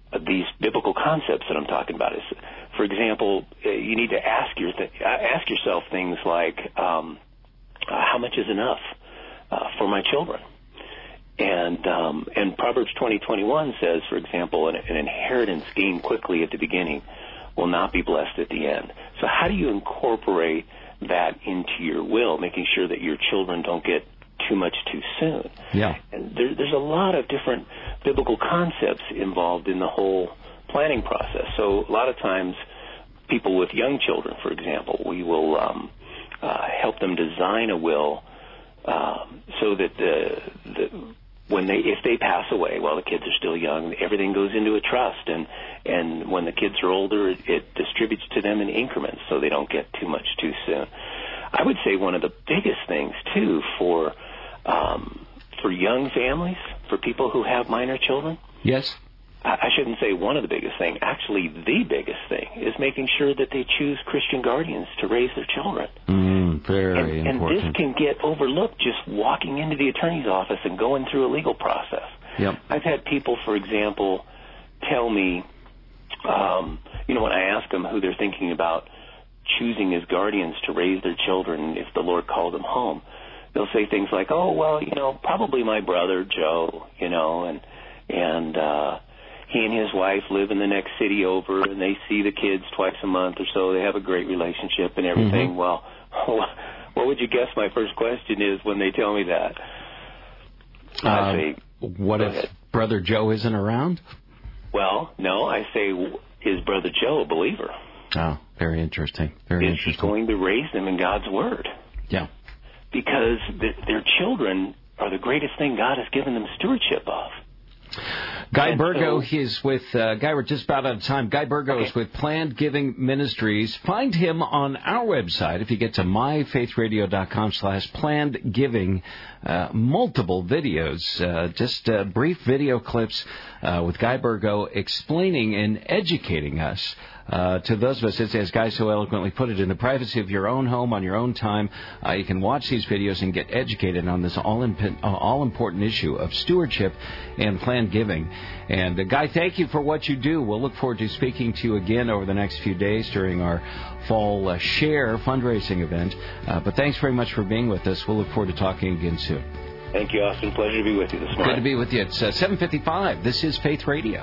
these biblical concepts that I'm talking about. Is, for example, you need to ask your th- ask yourself things like, um, uh, how much is enough uh, for my children? And um, and Proverbs twenty twenty-one says, for example, an, an inheritance gained quickly at the beginning will not be blessed at the end. So how do you incorporate that into your will, making sure that your children don't get too much too soon? Yeah. And there, there's a lot of different biblical concepts involved in the whole planning process. So a lot of times people with young children, for example, we will um, uh, help them design a will um, so that the, the when they if they pass away while the kids are still young, everything goes into a trust, and and when the kids are older, it, it distributes to them in increments so they don't get too much too soon. I would say one of the biggest things too for um, for young families, for people who have minor children. Yes. I shouldn't say one of the biggest thing. Actually, the biggest thing is making sure that they choose Christian guardians to raise their children. Mm, very and, important. And this can get overlooked just walking into the attorney's office and going through a legal process. Yep. I've had people, for example, tell me, um, you know, when I ask them who they're thinking about choosing as guardians to raise their children if the Lord called them home, they'll say things like, oh, well, you know, probably my brother Joe, you know, and, and, uh, he and his wife live in the next city over, and they see the kids twice a month or so. They have a great relationship and everything. Mm-hmm. Well, what would you guess my first question is when they tell me that? Uh, I say, what if ahead. Brother Joe isn't around? Well, no, I say, is Brother Joe a believer? Oh, very interesting. Very is interesting. Is he going to raise them in God's Word? Yeah. Because th- their children are the greatest thing God has given them stewardship of. Guy and Burgo, so, he's with, uh, Guy, we're just about out of time. Guy Burgo okay. is with Planned Giving Ministries. Find him on our website. If you get to myfaithradio.com slash planned giving, uh, multiple videos, uh, just uh, brief video clips uh, with Guy Burgo explaining and educating us Uh, to those of us, as, as Guy so eloquently put it, in the privacy of your own home, on your own time, uh, you can watch these videos and get educated on this all, imp- uh, all important issue of stewardship and planned giving. And uh, Guy, thank you for what you do. We'll look forward to speaking to you again over the next few days during our fall uh, share fundraising event. Uh, but thanks very much for being with us. We'll look forward to talking again soon. Thank you, Austin. Pleasure to be with you this morning. Good to be with you. It's uh, seven fifty-five. This is Faith Radio.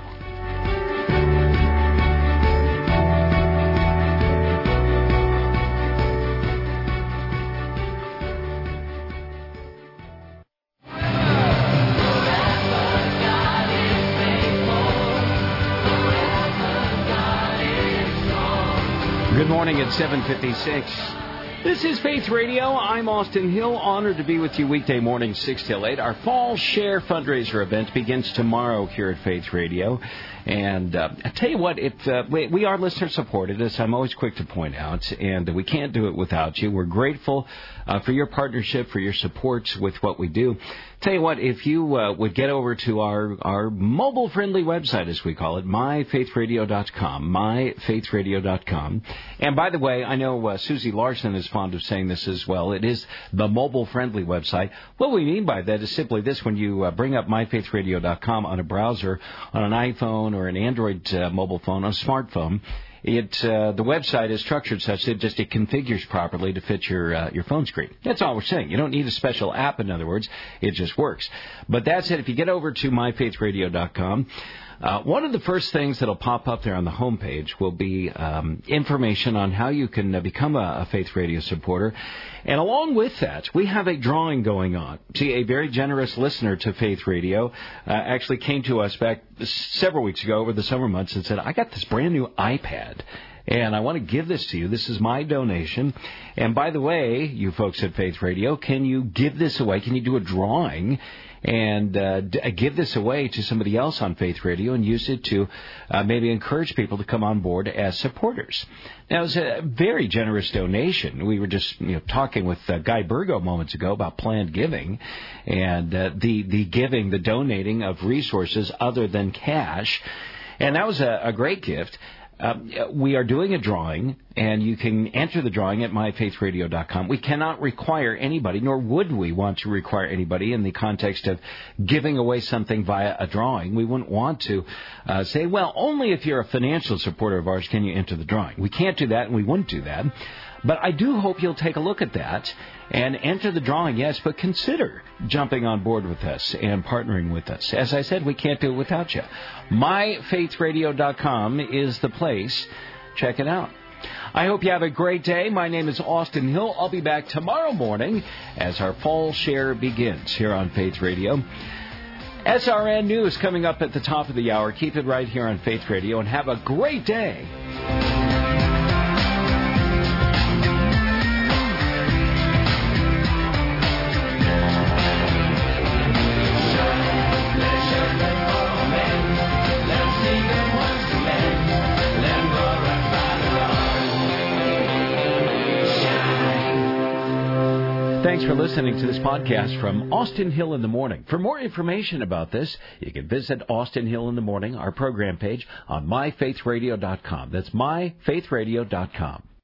Good morning at seven fifty-six. This is Faith Radio. I'm Austin Hill. Honored to be with you weekday morning, six till eight. Our Fall Share fundraiser event begins tomorrow here at Faith Radio. And uh, I tell you what, it, uh, we, we are listener-supported, as I'm always quick to point out, and we can't do it without you. We're grateful uh, for your partnership, for your support with what we do. Tell you what, if you uh, would get over to our, our mobile-friendly website, as we call it, my faith radio dot com, my faith radio dot com. And by the way, I know uh, Susie Larson is fond of saying this as well. It is the mobile-friendly website. What we mean by that is simply this. When you uh, bring up my faith radio dot com on a browser, on an iPhone or an Android uh, mobile phone, on a smartphone, It uh, the website is structured such that just it configures properly to fit your uh, your phone screen. That's all we're saying. You don't need a special app, in other words. It just works. But that said, if you get over to my faith radio dot com, uh, one of the first things that will pop up there on the homepage will be um, information on how you can uh, become a, a Faith Radio supporter. And along with that, we have a drawing going on. See, a very generous listener to Faith Radio uh, actually came to us back several weeks ago over the summer months and said, I got this brand new iPad, and I want to give this to you. This is my donation. And by the way, you folks at Faith Radio, can you give this away? Can you do a drawing and uh, d- give this away to somebody else on Faith Radio and use it to uh, maybe encourage people to come on board as supporters? Now, it's a very generous donation. We were just you know, talking with uh, Guy Burgo moments ago about planned giving and uh, the, the giving, the donating of resources other than cash. And that was a, a great gift. Um, we are doing a drawing, and you can enter the drawing at my faith radio dot com. We cannot require anybody, nor would we want to require anybody in the context of giving away something via a drawing. We wouldn't want to uh, say, well, only if you're a financial supporter of ours can you enter the drawing. We can't do that, and we wouldn't do that. But I do hope you'll take a look at that and enter the drawing, yes, but consider jumping on board with us and partnering with us. As I said, we can't do it without you. my faith radio dot com is the place. Check it out. I hope you have a great day. My name is Austin Hill. I'll be back tomorrow morning as our fall share begins here on Faith Radio. S R N News coming up at the top of the hour. Keep it right here on Faith Radio and have a great day. Thanks for listening to this podcast from Austin Hill in the Morning. For more information about this, you can visit Austin Hill in the Morning, our program page, on my faith radio dot com. That's my faith radio dot com.